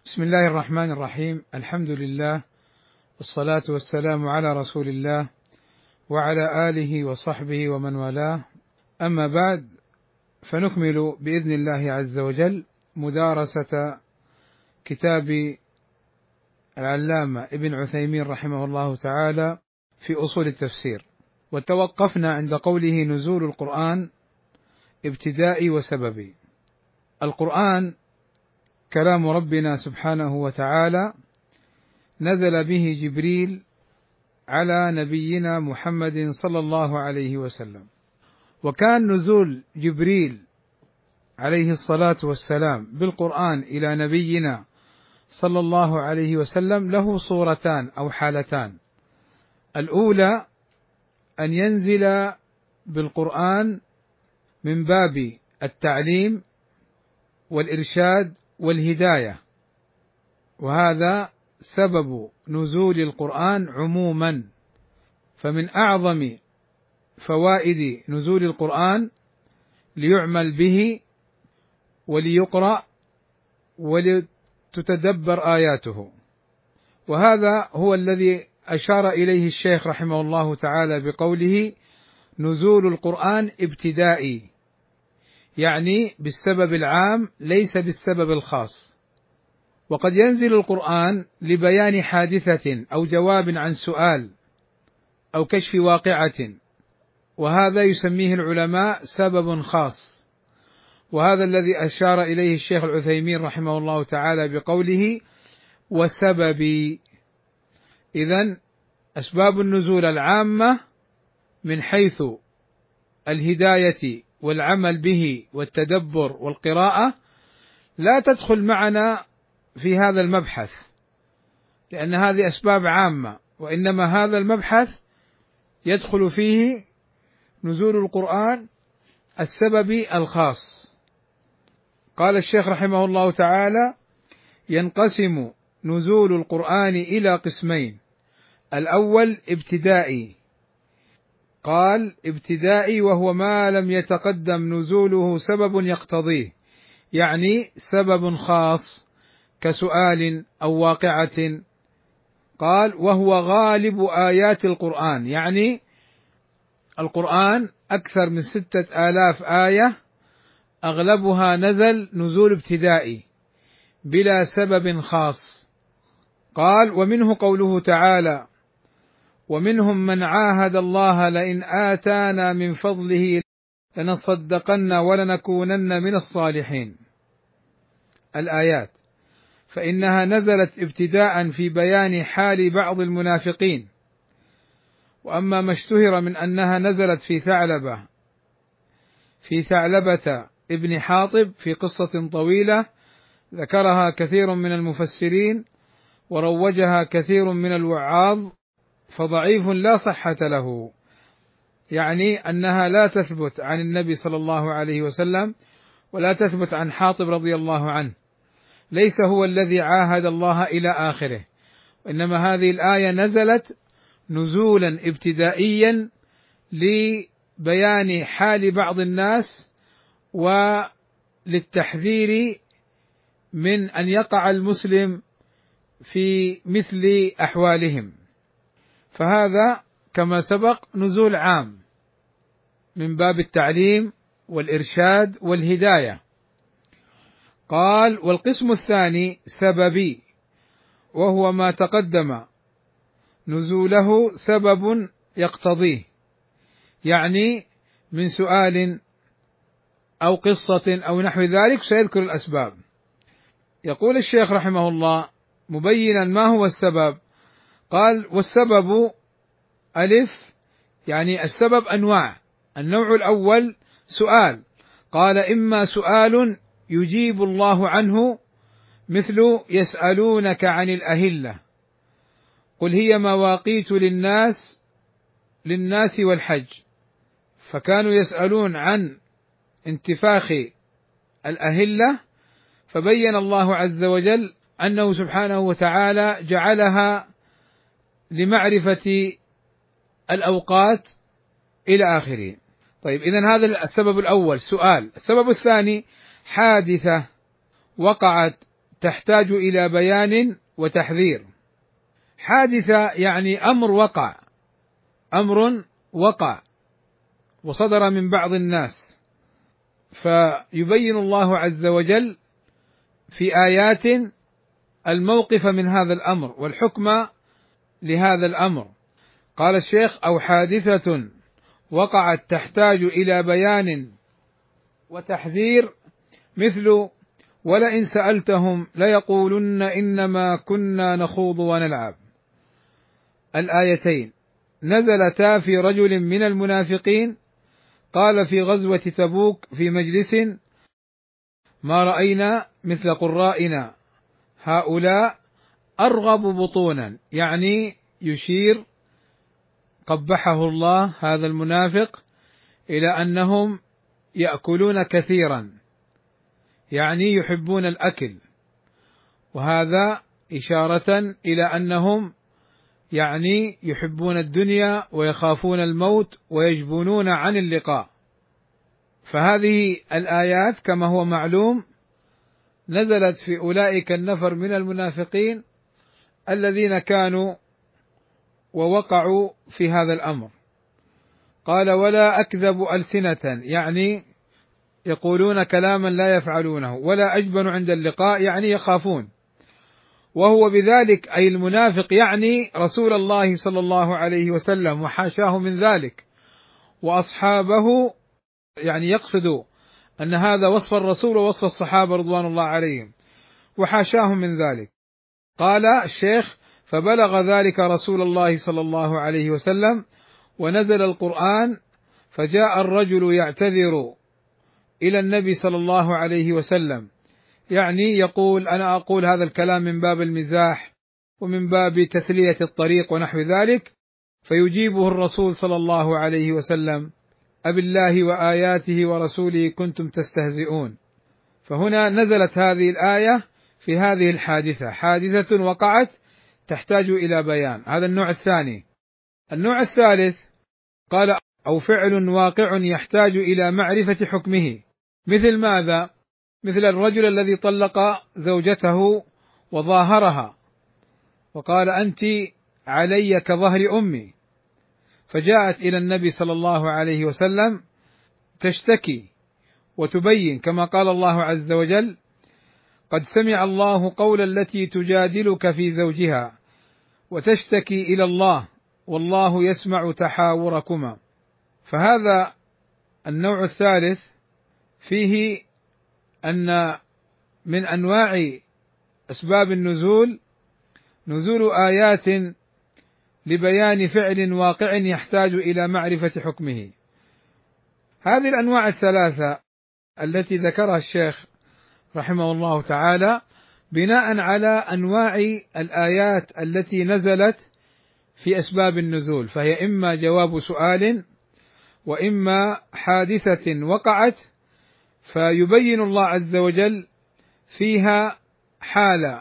بسم الله الرحمن الرحيم. الحمد لله والصلاة والسلام على رسول الله وعلى آله وصحبه ومن والاه، أما بعد، فنكمل بإذن الله عز وجل مدارسة كتاب العلامة ابن عثيمين رحمه الله تعالى في أصول التفسير، وتوقفنا عند قوله: نزول القرآن ابتدائي وسببي. القرآن كلام ربنا سبحانه وتعالى، نزل به جبريل على نبينا محمد صلى الله عليه وسلم، وكان نزول جبريل عليه الصلاة والسلام بالقرآن إلى نبينا صلى الله عليه وسلم له صورتان أو حالتان. الأولى أن ينزل بالقرآن من باب التعليم والإرشاد والهداية، وهذا سبب نزول القرآن عموما. فمن أعظم فوائد نزول القرآن ليعمل به وليقرأ ولتتدبر آياته، وهذا هو الذي أشار إليه الشيخ رحمه الله تعالى بقوله: نزول القرآن ابتدائي، يعني بالسبب العام ليس بالسبب الخاص. وقد ينزل القرآن لبيان حادثة أو جواب عن سؤال أو كشف واقعة، وهذا يسميه العلماء سبب خاص، وهذا الذي أشار إليه الشيخ العثيمين رحمه الله تعالى بقوله: وسببي. إذن أسباب النزول العامة من حيث الهداية والعمل به والتدبر والقراءة لا تدخل معنا في هذا المبحث، لأن هذه أسباب عامة، وإنما هذا المبحث يدخل فيه نزول القرآن السبب الخاص. قال الشيخ رحمه الله تعالى: ينقسم نزول القرآن إلى قسمين: الأول ابتدائي. قال: ابتدائي وهو ما لم يتقدم نزوله سبب يقتضيه، يعني سبب خاص كسؤال أو واقعة. قال: وهو غالب آيات القرآن، يعني القرآن أكثر من 6000 آية أغلبها نزل نزول ابتدائي بلا سبب خاص. قال: ومنه قوله تعالى: ومنهم من عاهد الله لئن آتانا من فضله لنصدقن ولنكونن من الصالحين. الآيات، فإنها نزلت ابتداء في بيان حال بعض المنافقين. وأما ما اشتهر من أنها نزلت في ثعلبة ابن حاطب في قصة طويلة ذكرها كثير من المفسرين وروجها كثير من الوعاظ، فضعيف لا صحة له، يعني أنها لا تثبت عن النبي صلى الله عليه وسلم ولا تثبت عن حاطب رضي الله عنه، ليس هو الذي عاهد الله إلى آخره، وإنما هذه الآية نزلت نزولا ابتدائيا لبيان حال بعض الناس وللتحذير من أن يقع المسلم في مثل أحوالهم. فهذا كما سبق نزول عام من باب التعليم والإرشاد والهداية. قال: والقسم الثاني سببي، وهو ما تقدم نزوله سبب يقتضيه، يعني من سؤال أو قصة أو نحو ذلك، سيذكر الأسباب. يقول الشيخ رحمه الله مبينا ما هو السبب. قال: والسبب ألف، يعني السبب أنواع. النوع الأول سؤال. قال: إما سؤال يجيب الله عنه، مثل يسألونك عن الأهلة قل هي مواقيت للناس والحج، فكانوا يسألون عن انتفاخ الأهلة، فبين الله عز وجل أنه سبحانه وتعالى جعلها لمعرفة الأوقات إلى آخره. طيب، إذن هذا السبب الأول سؤال. السبب الثاني حادثة وقعت تحتاج إلى بيان وتحذير. حادثة يعني أمر وقع وصدر من بعض الناس، فيبين الله عز وجل في آيات الموقف من هذا الأمر والحكم لهذا الأمر. قال الشيخ: أو حادثة وقعت تحتاج إلى بيان وتحذير، مثل: ولئن سألتهم ليقولن إنما كنا نخوض ونلعب. الآيتين نزلتا في رجل من المنافقين قال في غزوة تبوك في مجلس: ما رأينا مثل قرائنا هؤلاء أرغب بطونا، يعني يشير قبحه الله هذا المنافق إلى أنهم يأكلون كثيرا، يعني يحبون الأكل، وهذا إشارة إلى أنهم يعني يحبون الدنيا ويخافون الموت ويجبنون عن اللقاء. فهذه الآيات كما هو معلوم نزلت في أولئك النفر من المنافقين الذين كانوا ووقعوا في هذا الأمر. قال: ولا أكذب ألسنة، يعني يقولون كلاما لا يفعلونه، ولا أجبن عند اللقاء، يعني يخافون. وهو بذلك أي المنافق يعني رسول الله صلى الله عليه وسلم، وحاشاه من ذلك، وأصحابه، يعني يقصد أن هذا وصف الرسول ووصف الصحابة رضوان الله عليهم، وحاشاهم من ذلك. قال الشيخ: فبلغ ذلك رسول الله صلى الله عليه وسلم ونزل القرآن، فجاء الرجل يعتذر إلى النبي صلى الله عليه وسلم، يعني يقول: أنا أقول هذا الكلام من باب المزاح ومن باب تسلية الطريق ونحو ذلك. فيجيبه الرسول صلى الله عليه وسلم: أبالله وآياته ورسوله كنتم تستهزئون. فهنا نزلت هذه الآية في هذه الحادثة، حادثة وقعت تحتاج إلى بيان. هذا النوع الثاني. النوع الثالث قال: أو فعل واقع يحتاج إلى معرفة حكمه، مثل ماذا؟ مثل الرجل الذي طلق زوجته وظاهرها وقال: أنت علي كظهر أمي، فجاءت إلى النبي صلى الله عليه وسلم تشتكي وتبين، كما قال الله عز وجل: قد سمع الله قول التي تجادلك في زوجها وتشتكي إلى الله والله يسمع تحاوركما. فهذا النوع الثالث فيه أن من أنواع أسباب النزول نزول آيات لبيان فعل واقع يحتاج إلى معرفة حكمه. هذه الأنواع الثلاثة التي ذكرها الشيخ رحمه الله تعالى بناء على أنواع الآيات التي نزلت في أسباب النزول، فهي إما جواب سؤال وإما حادثة وقعت فيبين الله عز وجل فيها حال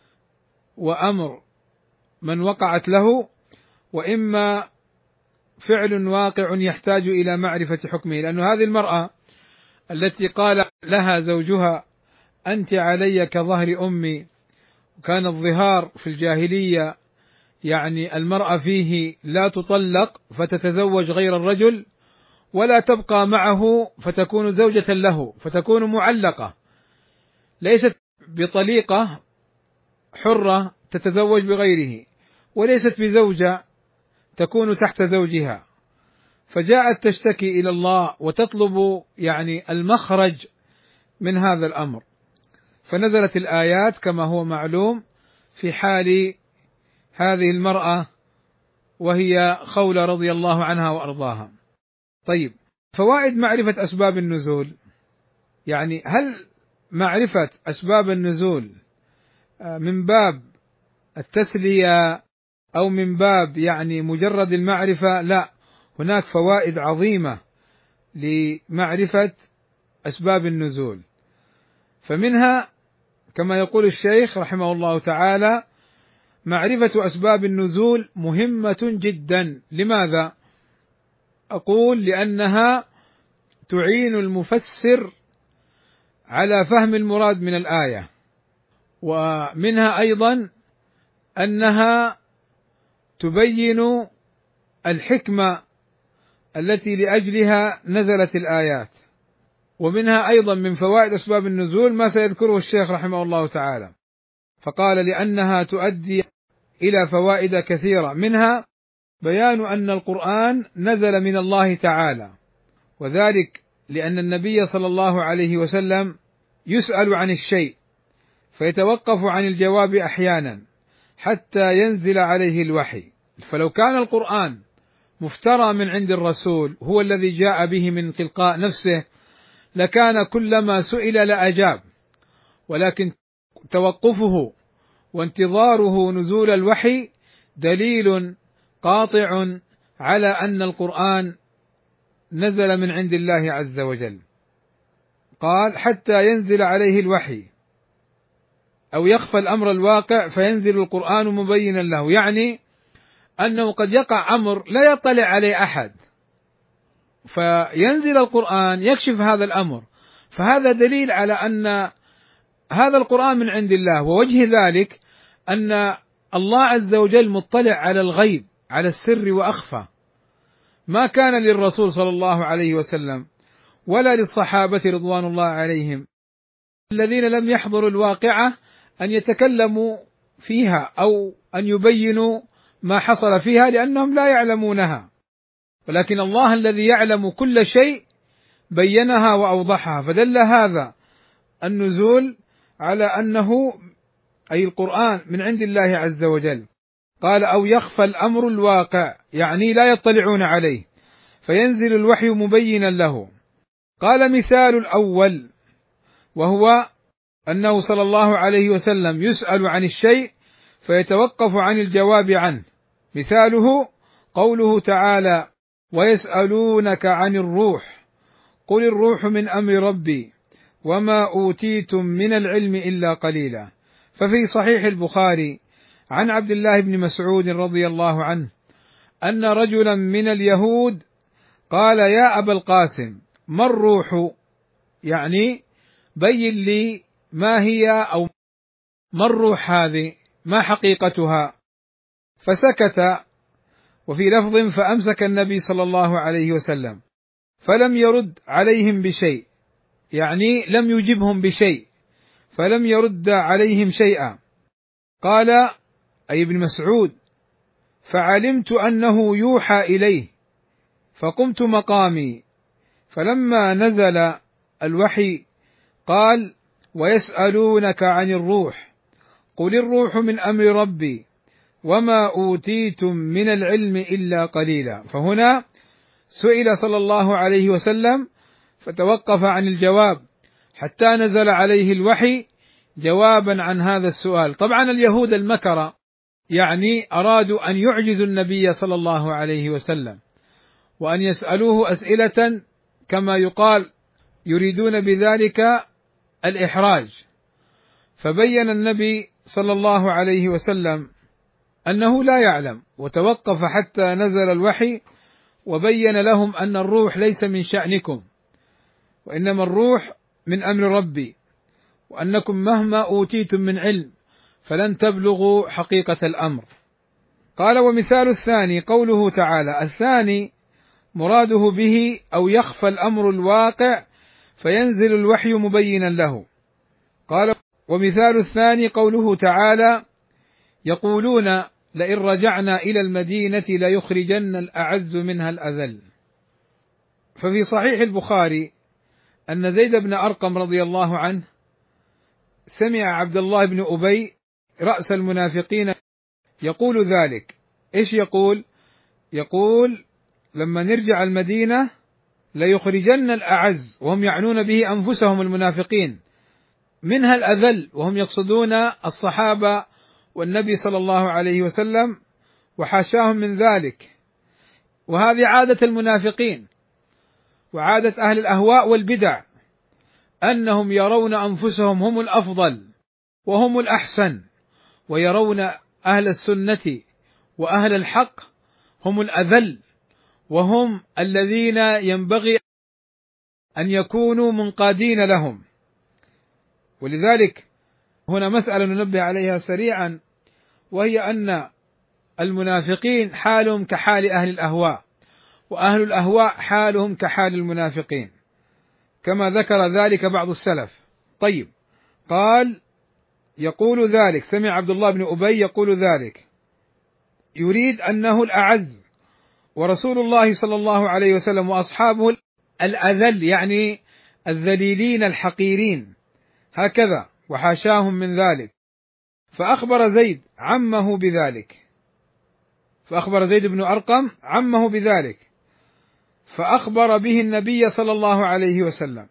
وأمر من وقعت له، وإما فعل واقع يحتاج إلى معرفة حكمه. لأن هذه المرأة التي قال لها زوجها: أنت علي كظهر أمي، وكان الظهار في الجاهلية يعني المرأة فيه لا تطلق فتتزوج غير الرجل ولا تبقى معه فتكون زوجة له، فتكون معلقة، ليست بطليقة حرة تتزوج بغيره، وليست بزوجة تكون تحت زوجها. فجاءت تشتكي إلى الله وتطلب يعني المخرج من هذا الأمر، فنزلت الآيات كما هو معلوم في حال هذه المرأة وهي خولة رضي الله عنها وأرضاها. طيب، فوائد معرفة أسباب النزول، يعني هل معرفة أسباب النزول من باب التسلية أو من باب يعني مجرد المعرفة؟ لا، هناك فوائد عظيمة لمعرفة أسباب النزول. فمنها كما يقول الشيخ رحمه الله تعالى: معرفة أسباب النزول مهمة جدا. لماذا؟ أقول: لأنها تعين المفسر على فهم المراد من الآية، ومنها أيضا أنها تبين الحكمة التي لأجلها نزلت الآيات. ومنها أيضا من فوائد أسباب النزول ما سيذكره الشيخ رحمه الله تعالى، فقال لأنها تؤدي إلى فوائد كثيرة، منها بيان أن القرآن نزل من الله تعالى، وذلك لأن النبي صلى الله عليه وسلم يسأل عن الشيء فيتوقف عن الجواب أحيانا حتى ينزل عليه الوحي. فلو كان القرآن مفترى من عند الرسول هو الذي جاء به من تلقاء نفسه لكان كلما سئل لأجاب، ولكن توقفه وانتظاره نزول الوحي دليل قاطع على أن القرآن نزل من عند الله عز وجل. قال حتى ينزل عليه الوحي أو يخفى الأمر الواقع فينزل القرآن مبينا له، يعني أنه قد يقع أمر لا يطلع عليه أحد فينزل القرآن يكشف هذا الأمر، فهذا دليل على أن هذا القرآن من عند الله. ووجه ذلك أن الله عز وجل مطلع على الغيب، على السر وأخفى، ما كان للرسول صلى الله عليه وسلم ولا للصحابة رضوان الله عليهم الذين لم يحضروا الواقعة أن يتكلموا فيها أو أن يبينوا ما حصل فيها لأنهم لا يعلمونها، ولكن الله الذي يعلم كل شيء بينها وأوضحها، فدل هذا النزول على أنه أي القرآن من عند الله عز وجل. قال أو يخفى الأمر الواقع، يعني لا يطلعون عليه فينزل الوحي مبينا له. قال مثال الأول وهو أنه صلى الله عليه وسلم يسأل عن الشيء فيتوقف عن الجواب عنه، مثاله قوله تعالى ويسألونك عن الروح قل الروح من أمر ربي وما أوتيتم من العلم إلا قليلا. ففي صحيح البخاري عن عبد الله بن مسعود رضي الله عنه أن رجلا من اليهود قال يا أبا القاسم ما الروح، يعني بين لي ما هي أو ما الروح هذه، ما حقيقتها؟ فسكت، وفي لفظ فأمسك النبي صلى الله عليه وسلم فلم يرد عليهم بشيء، يعني لم يجبهم بشيء، فلم يرد عليهم شيئا. قال أي ابن مسعود فعلمت أنه يوحى إليه فقمت مقامي، فلما نزل الوحي قال ويسألونك عن الروح قل الروح من أمر ربي وما أوتيتم من العلم إلا قليلا. فهنا سئل صلى الله عليه وسلم فتوقف عن الجواب حتى نزل عليه الوحي جوابا عن هذا السؤال. طبعا اليهود المكرة يعني أرادوا أن يعجزوا النبي صلى الله عليه وسلم وأن يسألوه أسئلة كما يقال يريدون بذلك الإحراج، فبين النبي صلى الله عليه وسلم أنه لا يعلم وتوقف حتى نزل الوحي وبين لهم أن الروح ليس من شأنكم وإنما الروح من أمر ربي، وأنكم مهما أوتيتم من علم فلن تبلغوا حقيقة الأمر. قال ومثال الثاني قوله تعالى، الثاني مراده به أو يخفى الأمر الواقع فينزل الوحي مبينا له. قال ومثال الثاني قوله تعالى يقولون لئن رجعنا إلى المدينة ليخرجن الأعز منها الأذل. ففي صحيح البخاري أن زيد بن أرقم رضي الله عنه سمع عبد الله بن أبي رأس المنافقين يقول ذلك. إيش يقول؟ يقول لما نرجع المدينة ليخرجن الأعز، وهم يعنون به أنفسهم المنافقين، منها الأذل، وهم يقصدون الصحابة والنبي صلى الله عليه وسلم وحاشاهم من ذلك. وهذه عادة المنافقين وعادة أهل الأهواء والبدع أنهم يرون أنفسهم هم الأفضل وهم الأحسن، ويرون أهل السنة وأهل الحق هم الأذل وهم الذين ينبغي أن يكونوا منقادين لهم. ولذلك هنا مسألة ننبه عليها سريعا، وهي أن المنافقين حالهم كحال أهل الأهواء، وأهل الأهواء حالهم كحال المنافقين، كما ذكر ذلك بعض السلف. طيب، قال يقول ذلك، سمع عبد الله بن أبي يقول ذلك، يريد أنه الأعز، ورسول الله صلى الله عليه وسلم وأصحابه الأذل، يعني الذليلين الحقيرين، هكذا وحاشاهم من ذلك. فأخبر زيد عمه بذلك، فأخبر زيد بن أرقم عمه بذلك، فأخبر به النبي صلى الله عليه وسلم،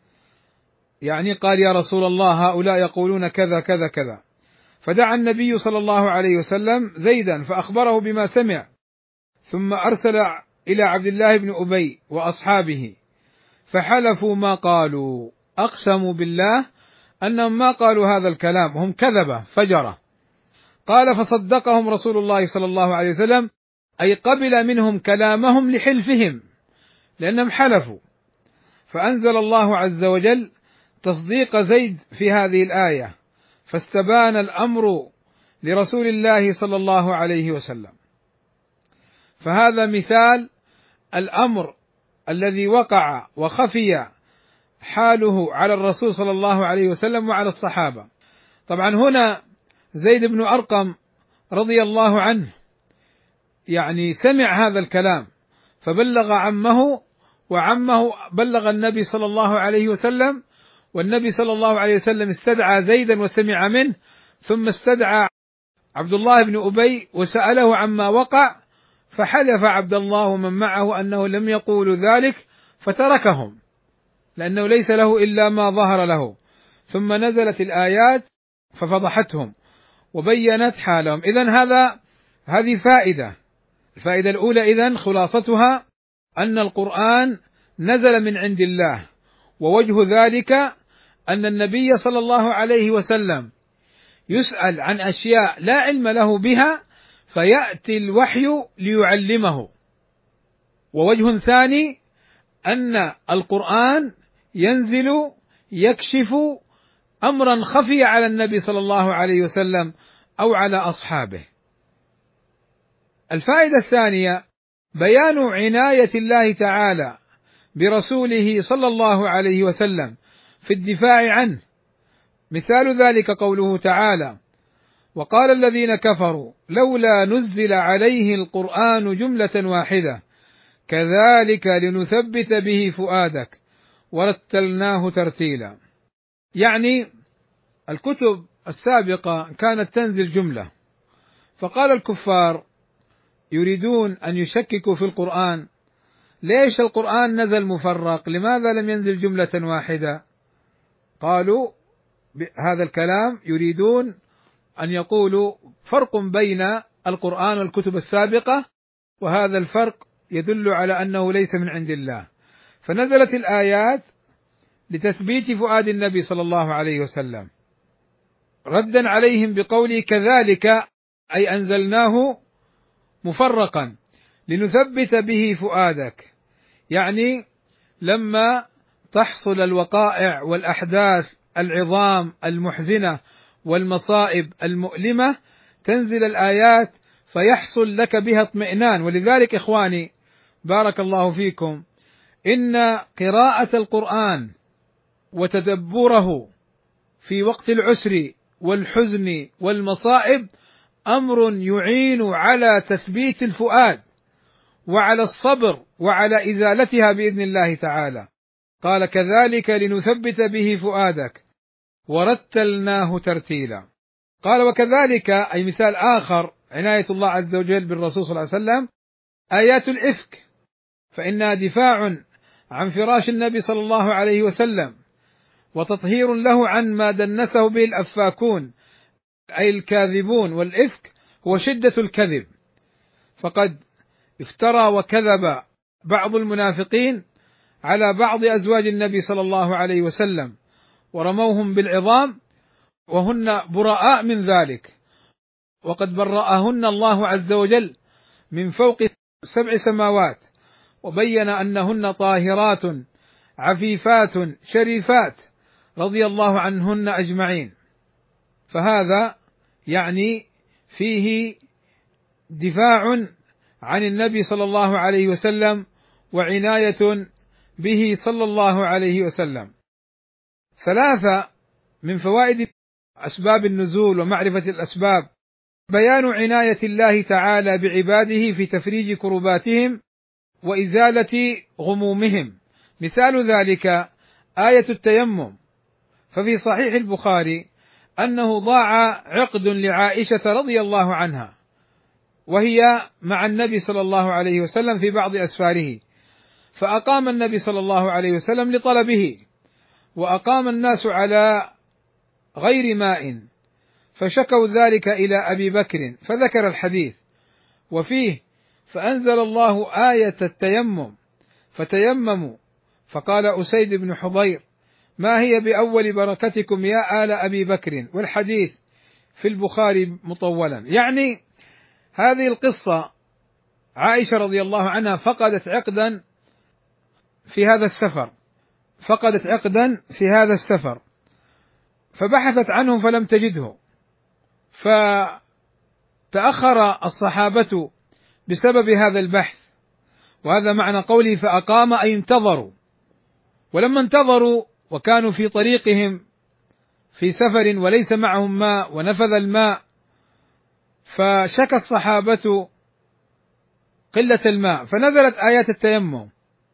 يعني قال يا رسول الله هؤلاء يقولون كذا كذا كذا. فدعا النبي صلى الله عليه وسلم زيدا فأخبره بما سمع، ثم أرسل إلى عبد الله بن أبي وأصحابه فحلفوا ما قالوا، أقسموا بالله أنهم ما قالوا هذا الكلام، هم كذبة فجرة. قال فصدقهم رسول الله صلى الله عليه وسلم، أي قبل منهم كلامهم لحلفهم، لأنهم حلفوا. فأنزل الله عز وجل تصديق زيد في هذه الآية، فاستبان الأمر لرسول الله صلى الله عليه وسلم. فهذا مثال الأمر الذي وقع وخفي حاله على الرسول صلى الله عليه وسلم وعلى الصحابة. طبعا هنا زيد بن أرقم رضي الله عنه يعني سمع هذا الكلام فبلغ عمه، وعمه بلغ النبي صلى الله عليه وسلم، والنبي صلى الله عليه وسلم استدعى زيدا وسمع منه، ثم استدعى عبد الله بن أبي وسأله عما وقع، فحلف عبد الله ومن معه أنه لم يقولوا ذلك، فتركهم لأنه ليس له إلا ما ظهر له. ثم نزلت الآيات ففضحتهم وبينت حالهم. إذن هذه الفائدة الأولى إذن خلاصتها أن القرآن نزل من عند الله، ووجه ذلك أن النبي صلى الله عليه وسلم يسأل عن أشياء لا علم له بها فيأتي الوحي ليعلمه. ووجه ثاني أن القرآن ينزل يكشف أمرا خفي على النبي صلى الله عليه وسلم أو على أصحابه. الفائدة الثانية بيان عناية الله تعالى برسوله صلى الله عليه وسلم في الدفاع عنه. مثال ذلك قوله تعالى: وقال الذين كفروا لولا نزل عليه القرآن جملة واحدة كذلك لنثبت به فؤادك ورتلناه ترتيلا. يعني الكتب السابقة كانت تنزل جملة، فقال الكفار يريدون أن يشككوا في القرآن، ليش القرآن نزل مفرق؟ لماذا لم ينزل جملة واحدة؟ قالوا هذا الكلام يريدون أن يقولوا فرق بين القرآن والكتب السابقة، وهذا الفرق يدل على أنه ليس من عند الله. فنزلت الآيات لتثبيت فؤاد النبي صلى الله عليه وسلم، ردا عليهم بقوله كذلك، أي أنزلناه مفرقا لنثبت به فؤادك. يعني لما تحصل الوقائع والأحداث العظام المحزنة والمصائب المؤلمة تنزل الآيات فيحصل لك بها اطمئنان. ولذلك إخواني بارك الله فيكم، إن قراءة القرآن وتدبره في وقت العسر والحزن والمصائب أمر يعين على تثبيت الفؤاد وعلى الصبر وعلى إزالتها بإذن الله تعالى. قال كذلك لنثبت به فؤادك ورتلناه ترتيلا. قال وكذلك، أي مثال آخر عناية الله عز وجل بالرسول صلى الله عليه وسلم، آيات الإفك، فإنها دفاع عن فراش النبي صلى الله عليه وسلم وتطهير له عن ما دنسه به الأفاكون أي الكاذبون. والإفك هو شدة الكذب، فقد افترى وكذب بعض المنافقين على بعض أزواج النبي صلى الله عليه وسلم ورموهم بالعظام وهن براء من ذلك، وقد برأهن الله عز وجل من فوق 7 سماوات، وبين أنهن طاهرات عفيفات شريفات رضي الله عنهن أجمعين. فهذا يعني فيه دفاع عن النبي صلى الله عليه وسلم وعناية به صلى الله عليه وسلم. ثلاثة من فوائد أسباب النزول ومعرفة الأسباب: بيان عناية الله تعالى بعباده في تفريج كرباتهم وإزالة غمومهم. مثال ذلك آية التيمم، ففي صحيح البخاري أنه ضاع عقد لعائشة رضي الله عنها وهي مع النبي صلى الله عليه وسلم في بعض أسفاره، فأقام النبي صلى الله عليه وسلم لطلبه، وأقام الناس على غير ماء، فشكوا ذلك إلى أبي بكر فذكر الحديث، وفيه: فأنزل الله آية التيمم فتيمموا، فقال أسيد بن حضير: ما هي بأول بركتكم يا آل أبي بكر، والحديث في البخاري مطولا. يعني هذه القصة عائشة رضي الله عنها فقدت عقدا في هذا السفر، فبحثت عنه فلم تجده، فتأخر الصحابة بسبب هذا البحث، وهذا معنى قوله فأقام أي انتظروا. ولما انتظروا وكانوا في طريقهم في سفر وليس معهم ماء ونفذ الماء، فشكى الصحابة قلة الماء، فنزلت آيات التيمم،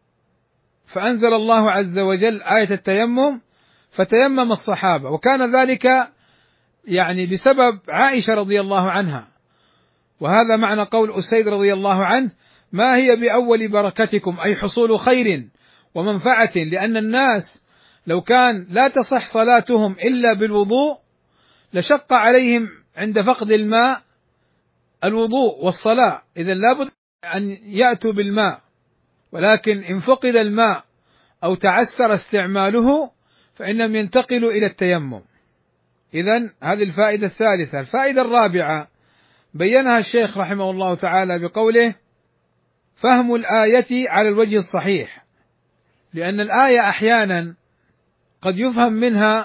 فأنزل الله عز وجل آية التيمم فتيمم الصحابة، وكان ذلك يعني بسبب عائشة رضي الله عنها. وهذا معنى قول أسيد رضي الله عنه: ما هي بأول بركتكم، أي حصول خير ومنفعة، لأن الناس لو كان لا تصح صلاتهم إلا بالوضوء لشق عليهم عند فقد الماء الوضوء والصلاة، إذن لابد أن يأتوا بالماء، ولكن إن فقد الماء أو تعثر استعماله فإنهم ينتقلوا إلى التيمم. إذن هذه الفائدة الثالثة. الفائدة الرابعة بينها الشيخ رحمه الله تعالى بقوله: فهم الآية على الوجه الصحيح، لأن الآية أحيانا قد يفهم منها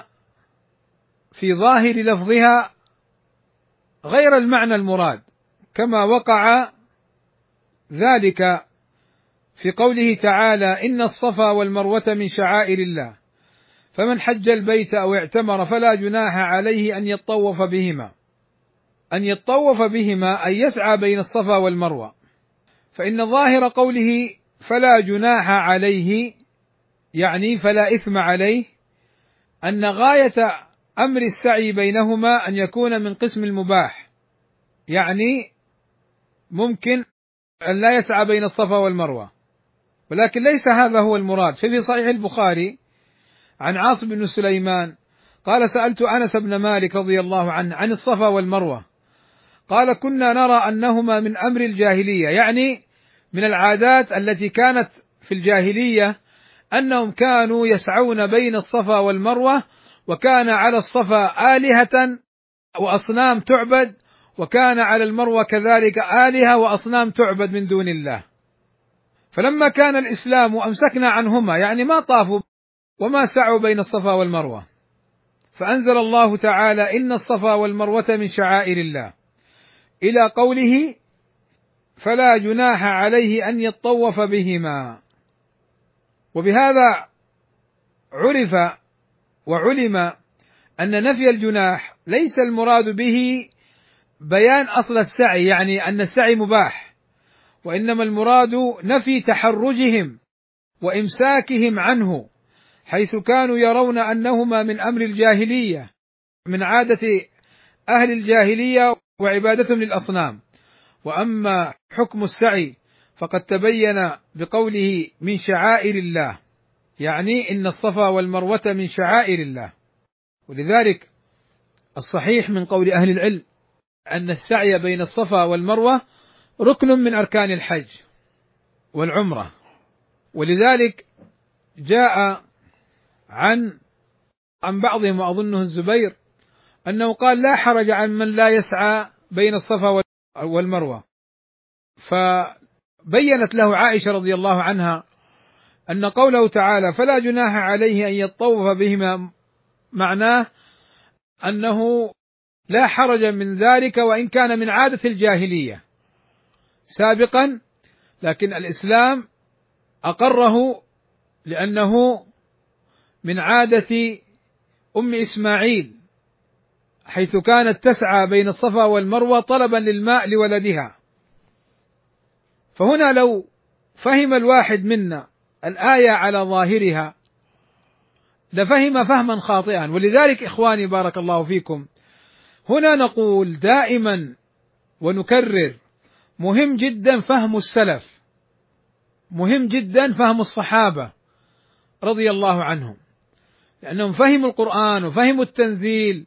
في ظاهر لفظها غير المعنى المراد، كما وقع ذلك في قوله تعالى: إن الصفا والمروة من شعائر الله، فمن حج البيت أو اعتمر فلا جناح عليه أن يطوف بهما. أن يطوف بهما أي يسعى بين الصفا والمروة، فإن ظاهر قوله فلا جناح عليه يعني فلا إثم عليه، أن غاية أمر السعي بينهما أن يكون من قسم المباح، يعني ممكن أن لا يسعى بين الصفا والمروة، ولكن ليس هذا هو المراد. ففي صحيح البخاري عن عاصم بن سليمان قال: سألت أنس بن مالك رضي الله عنه عن الصفا والمروة، قال: كنا نرى أنهما من أمر الجاهلية، يعني من العادات التي كانت في الجاهلية، أنهم كانوا يسعون بين الصفا والمروة، وكان على الصفا آلهة وأصنام تعبد، وكان على المروة كذلك آلهة وأصنام تعبد من دون الله. فلما كان الإسلام أمسكنا عنهما، يعني ما طافوا وما سعوا بين الصفا والمروة، فأنزل الله تعالى: إن الصفا والمروة من شعائر الله، إلى قوله: فلا جناح عليه أن يطوف بهما. وبهذا عرف وعلم أن نفي الجناح ليس المراد به بيان أصل السعي، يعني أن السعي مباح، وإنما المراد نفي تحرجهم وإمساكهم عنه، حيث كانوا يرون أنهما من أمر الجاهلية، من عادة أهل الجاهلية وعبادتهم للأصنام. وأما حكم السعي فقد تبين بقوله: من شعائر الله، يعني إن الصفا والمروة من شعائر الله. ولذلك الصحيح من قول أهل العلم أن السعي بين الصفا والمروة ركن من أركان الحج والعمرة. ولذلك جاء عن بعضهم وأظنه الزبير أنه قال: لا حرج عن من لا يسعى بين الصفا والمروة. فبينت له عائشة رضي الله عنها أن قوله تعالى: فلا جناح عليه أن يطوف بهما، معناه أنه لا حرج من ذلك وإن كان من عادة الجاهلية سابقا، لكن الإسلام أقره لأنه من عادة أم إسماعيل، حيث كانت تسعى بين الصفا والمروة طلبا للماء لولدها. فهنا لو فهم الواحد منا الآية على ظاهرها لفهم فهما خاطئا. ولذلك إخواني بارك الله فيكم، هنا نقول دائما ونكرر: مهم جدا فهم السلف، مهم جدا فهم الصحابة رضي الله عنهم، لأنهم فهموا القرآن وفهموا التنزيل.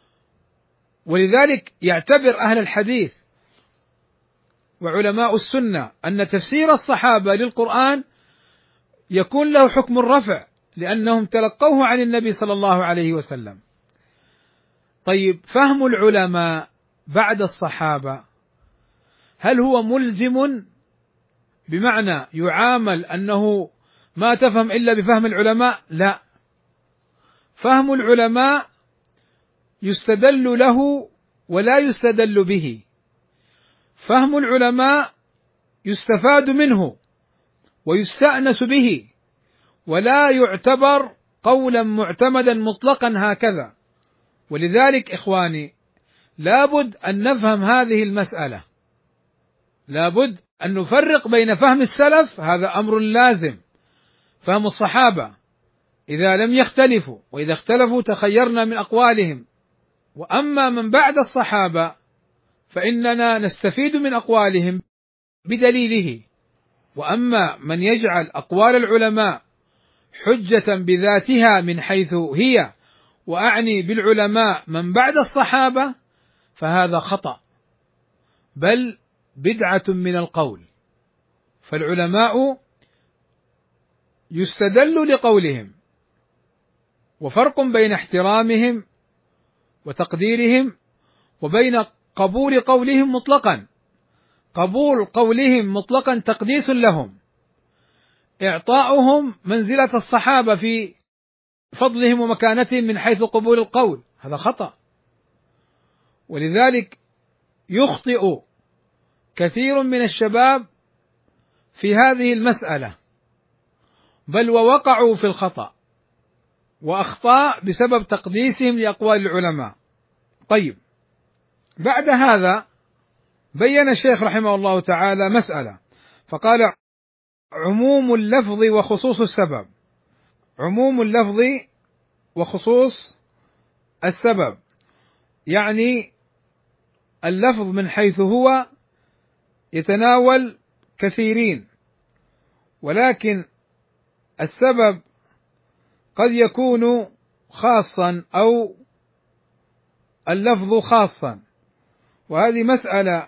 ولذلك يعتبر أهل الحديث وعلماء السنة أن تفسير الصحابة للقرآن يكون له حكم الرفع، لأنهم تلقوه عن النبي صلى الله عليه وسلم. طيب، فهم العلماء بعد الصحابة هل هو ملزم بمعنى يعامل أنه ما تفهم إلا بفهم العلماء؟ لا، فهم العلماء يستدل له ولا يستدل به. فهم العلماء يستفاد منه ويستأنس به، ولا يعتبر قولا معتمدا مطلقا هكذا. ولذلك إخواني لابد أن نفهم هذه المسألة، لابد أن نفرق بين فهم السلف، هذا أمر لازم، فهم الصحابة إذا لم يختلفوا، وإذا اختلفوا تخيرنا من أقوالهم. وأما من بعد الصحابة فإننا نستفيد من أقوالهم بدليله. وأما من يجعل أقوال العلماء حجة بذاتها من حيث هي، وأعني بالعلماء من بعد الصحابة، فهذا خطأ، بل بدعة من القول. فالعلماء يستدل لقولهم، وفرق بين احترامهم وتقديرهم وبين قبول قولهم مطلقا. قبول قولهم مطلقا تقديس لهم، إعطاؤهم منزلة الصحابة في فضلهم ومكانتهم من حيث قبول القول، هذا خطأ. ولذلك يخطئ كثير من الشباب في هذه المسألة، بل ووقعوا في الخطأ وأخطاء بسبب تقديسهم لأقوال العلماء. طيب، بعد هذا بين الشيخ رحمه الله تعالى مسألة، فقال: عموم اللفظ وخصوص السبب. عموم اللفظ وخصوص السبب، يعني اللفظ من حيث هو يتناول كثيرين، ولكن السبب قد يكون خاصا أو اللفظ خاصا. وهذه مسألة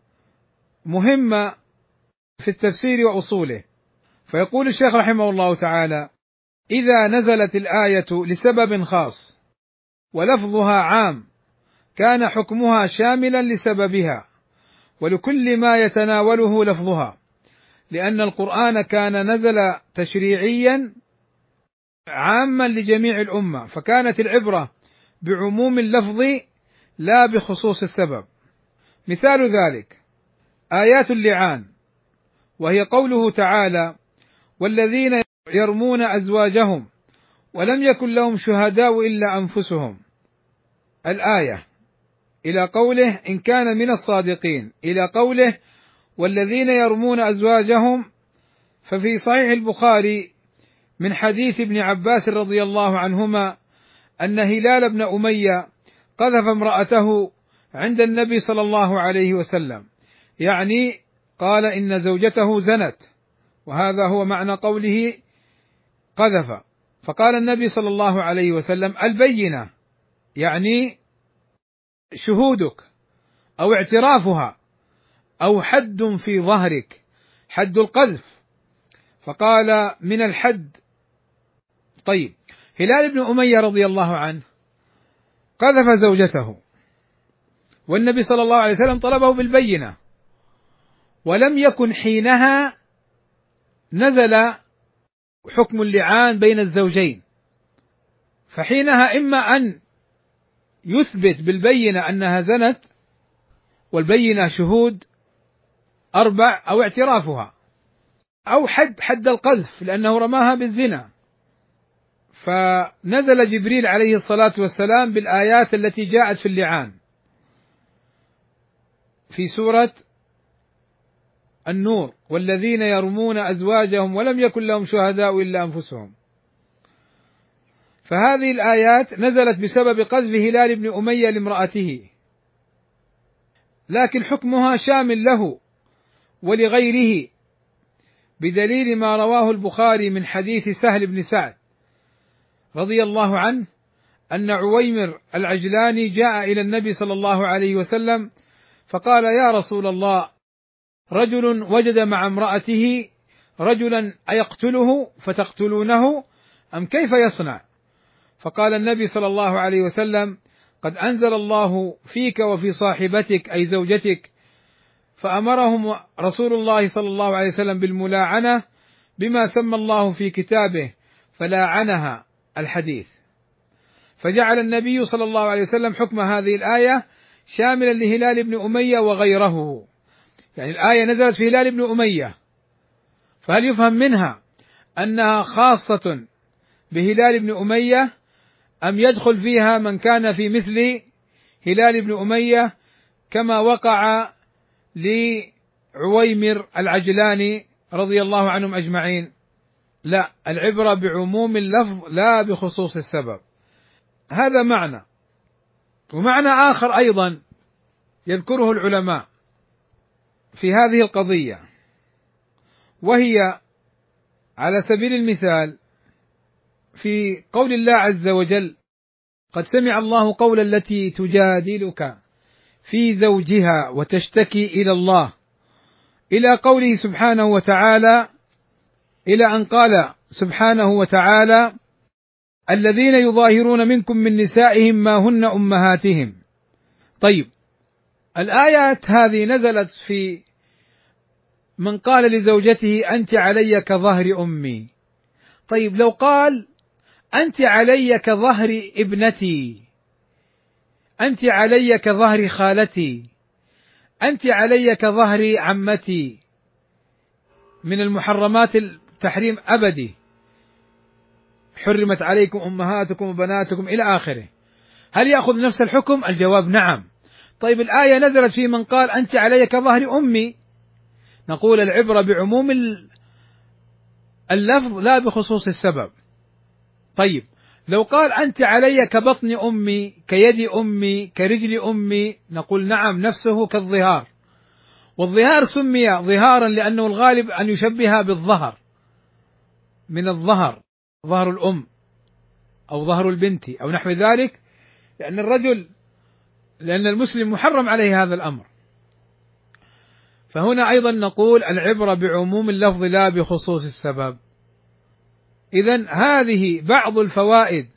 مهمة في التفسير وأصوله. فيقول الشيخ رحمه الله تعالى: إذا نزلت الآية لسبب خاص ولفظها عام كان حكمها شاملا لسببها ولكل ما يتناوله لفظها، لأن القرآن كان نزل تشريعيا عاما لجميع الأمة، فكانت العبرة بعموم اللفظ لا بخصوص السبب. مثال ذلك آيات اللعان، وهي قوله تعالى: والذين يرمون أزواجهم ولم يكن لهم شهداء إلا أنفسهم، الآية إلى قوله: إن كان من الصادقين، إلى قوله: والذين يرمون أزواجهم. ففي صحيح البخاري من حديث ابن عباس رضي الله عنهما أن هلال بن أمية قذف امرأته عند النبي صلى الله عليه وسلم، يعني قال إن زوجته زنت، وهذا هو معنى قوله قذف. فقال النبي صلى الله عليه وسلم: البينة، يعني شهودك أو اعترافها أو حد في ظهرك، حد القذف. فقال: من الحد. طيب، هلال بن أمية رضي الله عنه قذف زوجته، والنبي صلى الله عليه وسلم طلبه بالبينة، ولم يكن حينها نزل حكم اللعان بين الزوجين، فحينها إما أن يثبت بالبينة أنها زنت، والبينة شهود 4 أو اعترافها، أو حد القذف لأنه رماها بالزنا. فنزل جبريل عليه الصلاة والسلام بالآيات التي جاءت في اللعان في سورة النور: والذين يرمون أزواجهم ولم يكن لهم شهداء إلا أنفسهم. فهذه الآيات نزلت بسبب قذف هلال بن أمية لامرأته، لكن حكمها شامل له ولغيره، بدليل ما رواه البخاري من حديث سهل بن سعد رضي الله عنه أن عويمر العجلاني جاء إلى النبي صلى الله عليه وسلم فقال: يا رسول الله، رجل وجد مع امرأته رجلا أيقتله فتقتلونه أم كيف يصنع؟ فقال النبي صلى الله عليه وسلم: قد أنزل الله فيك وفي صاحبتك أي زوجتك، فأمرهم رسول الله صلى الله عليه وسلم بالملاعنة بما سمى الله في كتابه فلاعنها الحديث. فجعل النبي صلى الله عليه وسلم حكم هذه الآية شاملا لهلال بن أمية وغيره، يعني الآية نزلت في هلال بن أمية، فهل يفهم منها أنها خاصة بهلال بن أمية، أم يدخل فيها من كان في مثل هلال بن أمية كما وقع لعويمر العجلاني رضي الله عنهم أجمعين؟ لا، العبرة بعموم اللفظ لا بخصوص السبب. هذا معنى. ومعنى آخر أيضا يذكره العلماء في هذه القضية، وهي على سبيل المثال في قول الله عز وجل: قد سمع الله قول التي تجادلك في زوجها وتشتكي إلى الله، إلى قوله سبحانه وتعالى، إلى أن قال سبحانه وتعالى: الذين يظاهرون منكم من نسائهم ما هن أمهاتهم. طيب، الآيات هذه نزلت في من قال لزوجته: أنت علي كظهر أمي. طيب، لو قال: أنت علي كظهر ابنتي، أنت علي كظهر خالتي، أنت علي كظهر عمتي، من المحرمات التحريم أبدي، حرمت عليكم أمهاتكم وبناتكم إلى آخره، هل يأخذ نفس الحكم؟ الجواب نعم. طيب، الآية نزلت في من قال: أنت علي كظهر أمي، نقول العبرة بعموم اللفظ لا بخصوص السبب. طيب، لو قال: أنت علي كبطن أمي، كيد أمي، كرجل أمي، نقول نعم، نفسه كالظهار. والظهار سمي ظهارا لأنه الغالب أن يشبه بالظهر، من الظهر، ظهر الأم أو ظهر البنت أو نحو ذلك، لأن المسلم محرم عليه هذا الأمر. فهنا أيضا نقول العبرة بعموم اللفظ لا بخصوص السبب. إذن هذه بعض الفوائد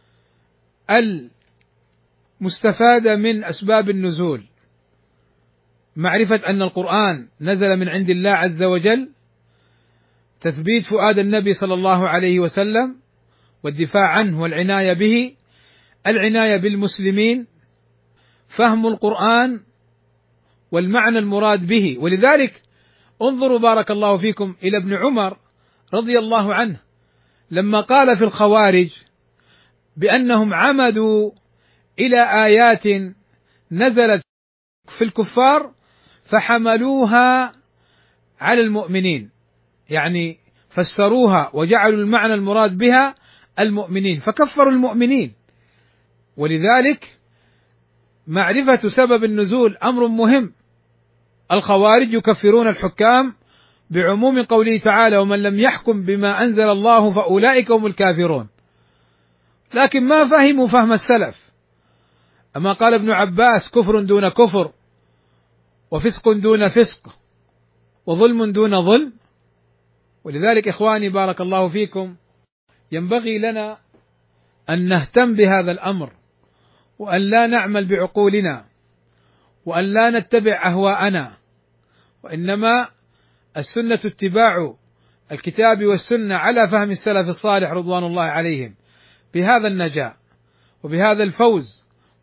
المستفادة من أسباب النزول: معرفة أن القرآن نزل من عند الله عز وجل، تثبيت فؤاد النبي صلى الله عليه وسلم والدفاع عنه والعناية به، العناية بالمسلمين، فهم القرآن والمعنى المراد به. ولذلك انظروا بارك الله فيكم إلى ابن عمر رضي الله عنه لما قال في الخوارج بأنهم عمدوا إلى آيات نزلت في الكفار فحملوها على المؤمنين، يعني فسروها وجعلوا المعنى المراد بها المؤمنين فكفروا المؤمنين. ولذلك معرفة سبب النزول أمر مهم. الخوارج يكفرون الحكام بعموم قوله تعالى: ومن لم يحكم بما أنزل الله فأولئك هم الكافرون، لكن ما فهموا فهم السلف. أما قال ابن عباس: كفر دون كفر، وفسق دون فسق، وظلم دون ظلم. ولذلك إخواني بارك الله فيكم ينبغي لنا أن نهتم بهذا الأمر، وأن لا نعمل بعقولنا، وأن لا نتبع أهواءنا، وإنما السنة اتباع الكتاب والسنة على فهم السلف الصالح رضوان الله عليهم، بهذا النجاة وبهذا الفوز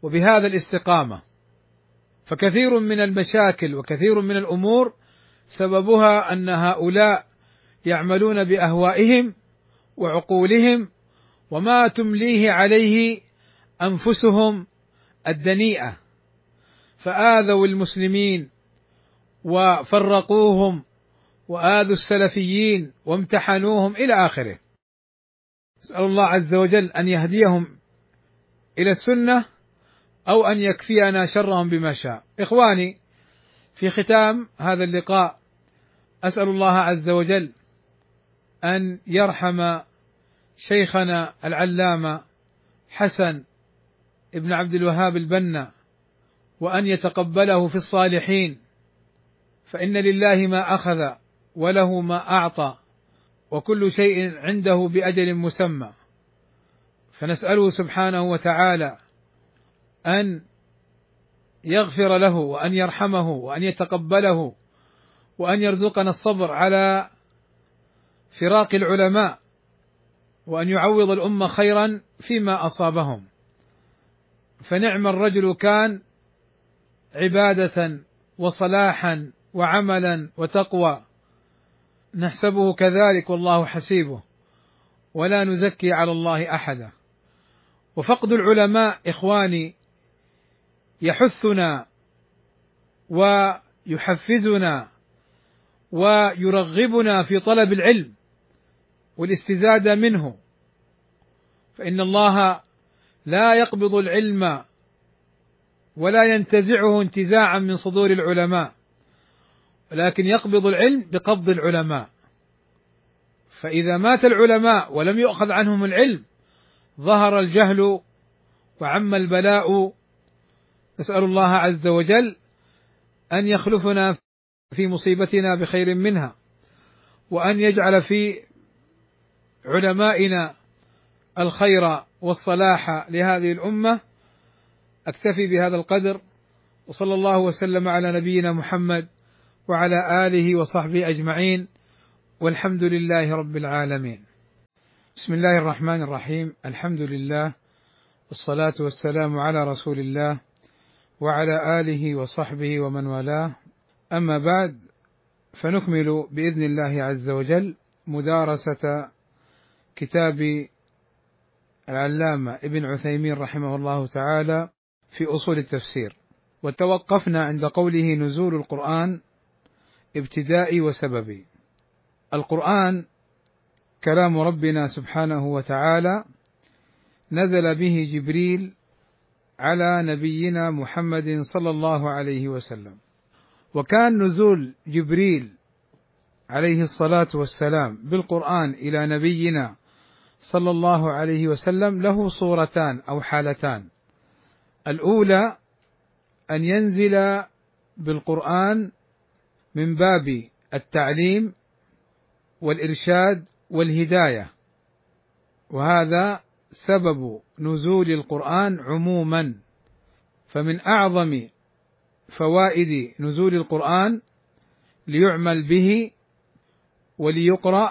وبهذا الاستقامة. فكثير من المشاكل وكثير من الأمور سببها أن هؤلاء يعملون بأهوائهم وعقولهم وما تمليه عليه أنفسهم الدنيئة، فآذوا المسلمين وفرقوهم وآذوا السلفيين وامتحنوهم إلى آخره. أسأل الله عز وجل أن يهديهم إلى السنة أو أن يكفينا شرهم بما شاء. إخواني، في ختام هذا اللقاء أسأل الله عز وجل أن يرحم شيخنا العلامة حسن ابن عبد الوهاب البنا، وأن يتقبله في الصالحين، فإن لله ما أخذ وله ما أعطى وكل شيء عنده بأجل مسمى. فنسأله سبحانه وتعالى أن يغفر له وأن يرحمه وأن يتقبله وأن يرزقنا الصبر على فراق العلماء، وأن يعوض الأمة خيرا فيما أصابهم. فنعم الرجل كان عبادة وصلاحا وعملا وتقوى، نحسبه كذلك والله حسيبه، ولا نزكي على الله أحدا. وفقد العلماء إخواني يحثنا ويحفزنا ويرغبنا في طلب العلم والاستزادة منه، فإن الله لا يقبض العلم ولا ينتزعه انتزاعا من صدور العلماء، ولكن يقبض العلم بقبض العلماء. فإذا مات العلماء ولم يؤخذ عنهم العلم ظهر الجهل وعم البلاء. نسأل الله عز وجل أن يخلفنا في مصيبتنا بخير منها، وأن يجعل في علمائنا الخير والصلاح لهذه الأمة. أكتفي بهذا القدر، وصلى الله وسلم على نبينا محمد وعلى آله وصحبه أجمعين، والحمد لله رب العالمين. بسم الله الرحمن الرحيم. الحمد لله والصلاة والسلام على رسول الله وعلى آله وصحبه ومن والاه. أما بعد، فنكمل بإذن الله عز وجل مدارسة كتاب العلامة ابن عثيمين رحمه الله تعالى في أصول التفسير، وتوقفنا عند قوله نزول القرآن ابتدائي وسببي. القرآن كلام ربنا سبحانه وتعالى، نزل به جبريل على نبينا محمد صلى الله عليه وسلم، وكان نزول جبريل عليه الصلاة والسلام بالقرآن إلى نبينا صلى الله عليه وسلم له صورتان أو حالتان. الأولى أن ينزل بالقرآن من باب التعليم والإرشاد والهداية، وهذا سبب نزول القرآن عموما. فمن أعظم فوائد نزول القرآن ليعمل به وليقرأ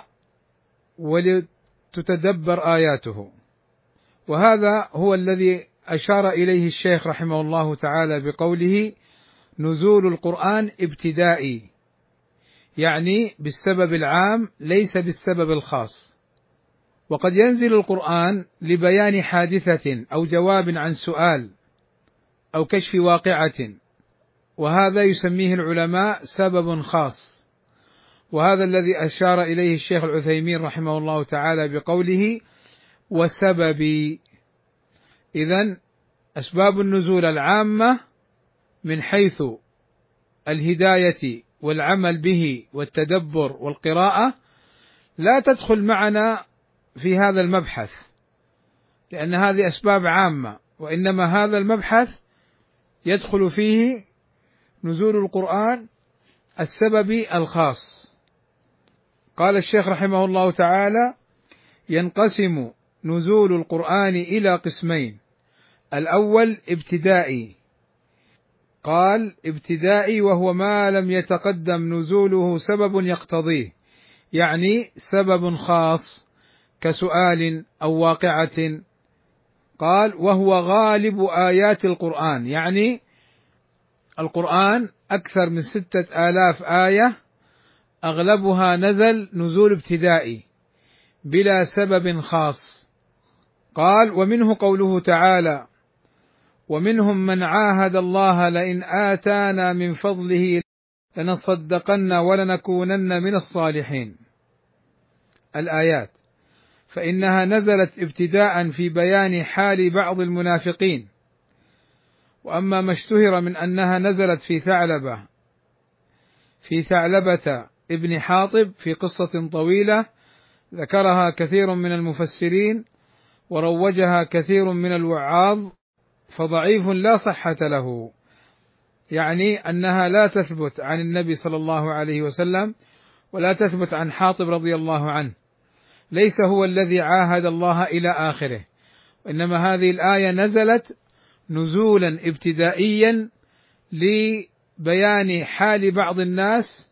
ولتتدبر آياته، وهذا هو الذي أشار إليه الشيخ رحمه الله تعالى بقوله نزول القرآن ابتدائي، يعني بالسبب العام ليس بالسبب الخاص. وقد ينزل القرآن لبيان حادثة أو جواب عن سؤال أو كشف واقعة، وهذا يسميه العلماء سبب خاص، وهذا الذي أشار إليه الشيخ العثيمين رحمه الله تعالى بقوله وسبب. إذن أسباب النزول العامة من حيث الهداية والعمل به والتدبر والقراءة لا تدخل معنا في هذا المبحث، لأن هذه أسباب عامة، وإنما هذا المبحث يدخل فيه نزول القرآن السبب الخاص. قال الشيخ رحمه الله تعالى ينقسم نزول القرآن إلى قسمين: الأول ابتدائي، قال ابتدائي وهو ما لم يتقدم نزوله سبب يقتضيه، يعني سبب خاص كسؤال أو واقعة قال: وهو غالب آيات القرآن، يعني القرآن أكثر من 6000 آية، أغلبها نزول ابتدائي بلا سبب خاص. قال: ومنه قوله تعالى: ومنهم من عاهد الله لئن آتانا من فضله لنصدقن ولنكونن من الصالحين. الآيات، فإنها نزلت ابتداء في بيان حال بعض المنافقين. وأما ما اشتهر من أنها نزلت في ثعلبة ابن حاطب في قصة طويلة ذكرها كثير من المفسرين وروجها كثير من الوعاظ، فضعيف لا صحة له، يعني أنها لا تثبت عن النبي صلى الله عليه وسلم ولا تثبت عن حاطب رضي الله عنه، ليس هو الذي عاهد الله إلى آخره، وإنما هذه الآية نزلت نزولا ابتدائيا لبيان حال بعض الناس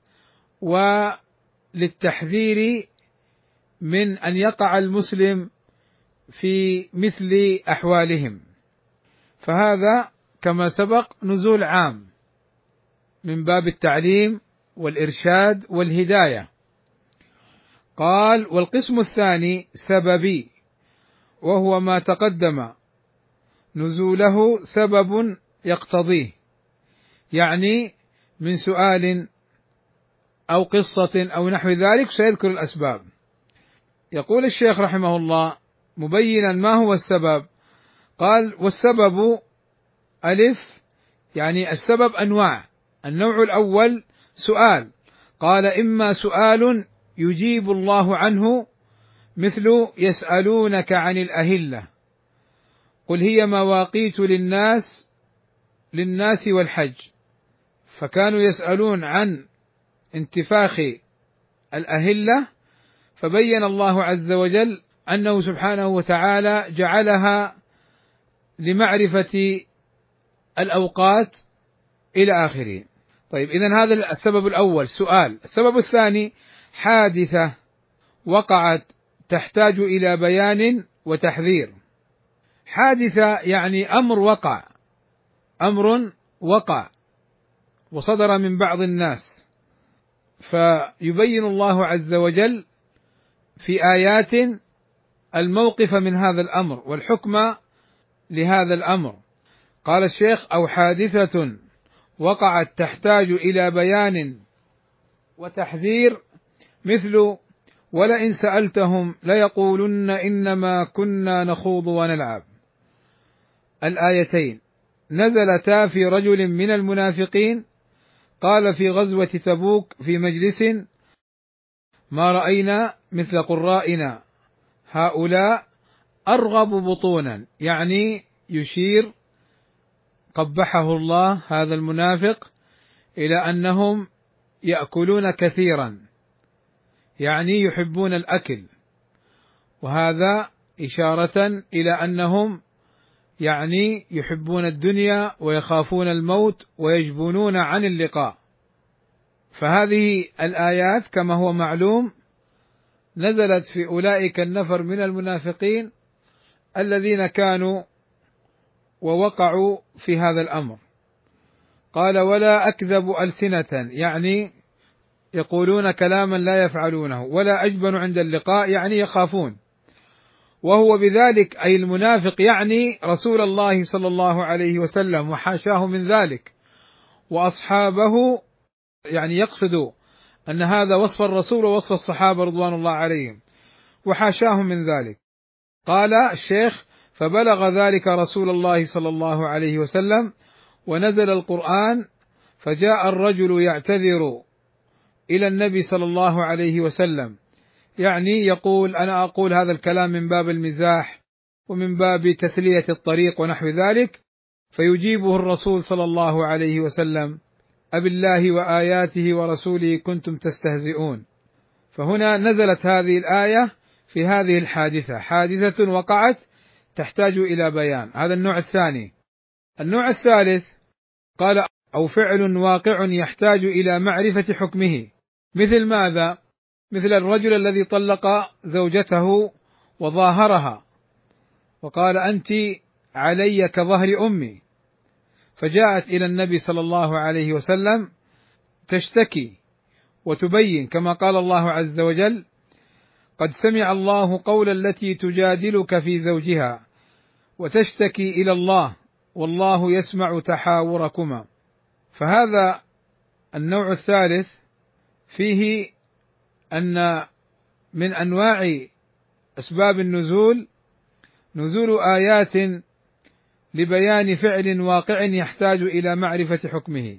وللتحذير من أن يقع المسلم في مثل أحوالهم. فهذا كما سبق نزول عام من باب التعليم والإرشاد والهداية. قال: والقسم الثاني سببي، وهو ما تقدم نزوله سبب يقتضيه، يعني من سؤال أو قصة أو نحو ذلك سيذكر الأسباب. يقول الشيخ رحمه الله مبينا ما هو السبب، قال: والسبب ألف، يعني السبب أنواع. النوع الأول سؤال، قال: إما سؤال يجيب الله عنه، مثل يسألونك عن الأهلة قل هي مواقيت للناس والحج، فكانوا يسألون عن انتفاخ الأهلة، فبين الله عز وجل أنه سبحانه وتعالى جعلها لمعرفة الأوقات إلى آخره. طيب، إذن هذا السبب الأول سؤال. السبب الثاني حادثة وقعت تحتاج إلى بيان وتحذير. حادثة يعني أمر وقع وصدر من بعض الناس، فيبين الله عز وجل في آيات الموقف من هذا الأمر والحكم لهذا الأمر. قال الشيخ: أو حادثة وقعت تحتاج إلى بيان وتحذير، مثل ولئن سألتهم ليقولن إنما كنا نخوض ونلعب. الآيتين نزلتا في رجل من المنافقين قال في غزوة تبوك في مجلس: ما رأينا مثل قرائنا هؤلاء أرغب بطونا، يعني يشير قبحه الله هذا المنافق إلى أنهم يأكلون كثيرا، يعني يحبون الأكل، وهذا إشارة إلى أنهم يعني يحبون الدنيا ويخافون الموت ويجبنون عن اللقاء. فهذه الآيات كما هو معلوم نزلت في أولئك النفر من المنافقين الذين كانوا ووقعوا في هذا الأمر. قال: ولا أكذب ألسنة، يعني يقولون كلاما لا يفعلونه، ولا أجبن عند اللقاء، يعني يخافون. وهو بذلك أي المنافق يعني رسول الله صلى الله عليه وسلم، وحاشاه من ذلك، وأصحابه، يعني يقصد أن هذا وصف الرسول ووصف الصحابة رضوان الله عليهم، وحاشاه من ذلك. قال الشيخ: فبلغ ذلك رسول الله صلى الله عليه وسلم ونزل القرآن، فجاء الرجل يعتذر إلى النبي صلى الله عليه وسلم، يعني يقول: أنا أقول هذا الكلام من باب المزاح ومن باب تسلية الطريق ونحو ذلك، فيجيبه الرسول صلى الله عليه وسلم: أبالله وآياته ورسوله كنتم تستهزئون. فهنا نزلت هذه الآية في هذه الحادثة، حادثة وقعت تحتاج إلى بيان. هذا النوع الثاني. النوع الثالث قال: أو فعل واقع يحتاج إلى معرفة حكمه، مثل ماذا؟ مثل الرجل الذي طلق زوجته وظاهرها، وقال: أنت علي كظهر أمي. فجاءت إلى النبي صلى الله عليه وسلم تشتكي وتبين، كما قال الله عز وجل: قد سمع الله قول التي تجادلك في زوجها وتشتكي إلى الله والله يسمع تحاوركما. فهذا النوع الثالث فيه أن من أنواع أسباب النزول نزول آيات لبيان فعل واقع يحتاج إلى معرفة حكمه.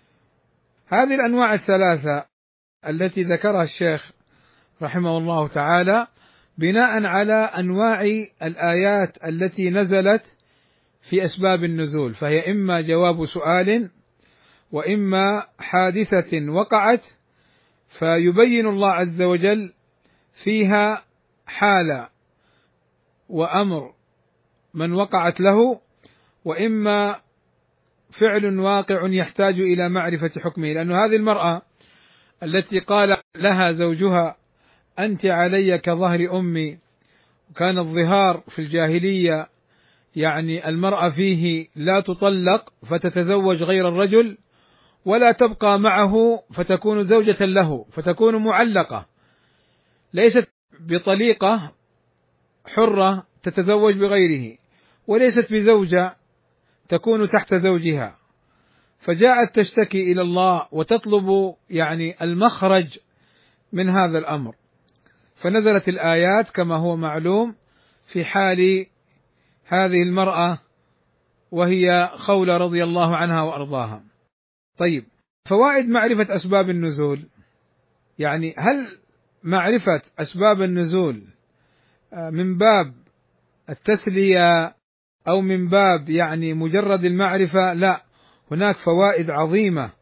هذه الأنواع الثلاثة التي ذكرها الشيخ رحمه الله تعالى بناء على أنواع الآيات التي نزلت في أسباب النزول، فهي إما جواب سؤال وإما حادثة وقعت فيبين الله عز وجل فيها حال وأمر من وقعت له، وإما فعل واقع يحتاج إلى معرفة حكمه. لأن هذه المرأة التي قال لها زوجها: أنت علي كظهر أمي، وكان الظهار في الجاهلية يعني المرأة فيه لا تطلق فتتزوج غير الرجل ولا تبقى معه فتكون زوجة له، فتكون معلقة، ليست بطليقة حرة تتزوج بغيره، وليست بزوجة تكون تحت زوجها. فجاءت تشتكي إلى الله وتطلب يعني المخرج من هذا الأمر، فنزلت الآيات كما هو معلوم في حال هذه المرأة وهي خولة رضي الله عنها وأرضاها. طيب، فوائد معرفة أسباب النزول، يعني هل معرفة أسباب النزول من باب التسلية أو من باب يعني مجرد المعرفة؟ لا، هناك فوائد عظيمة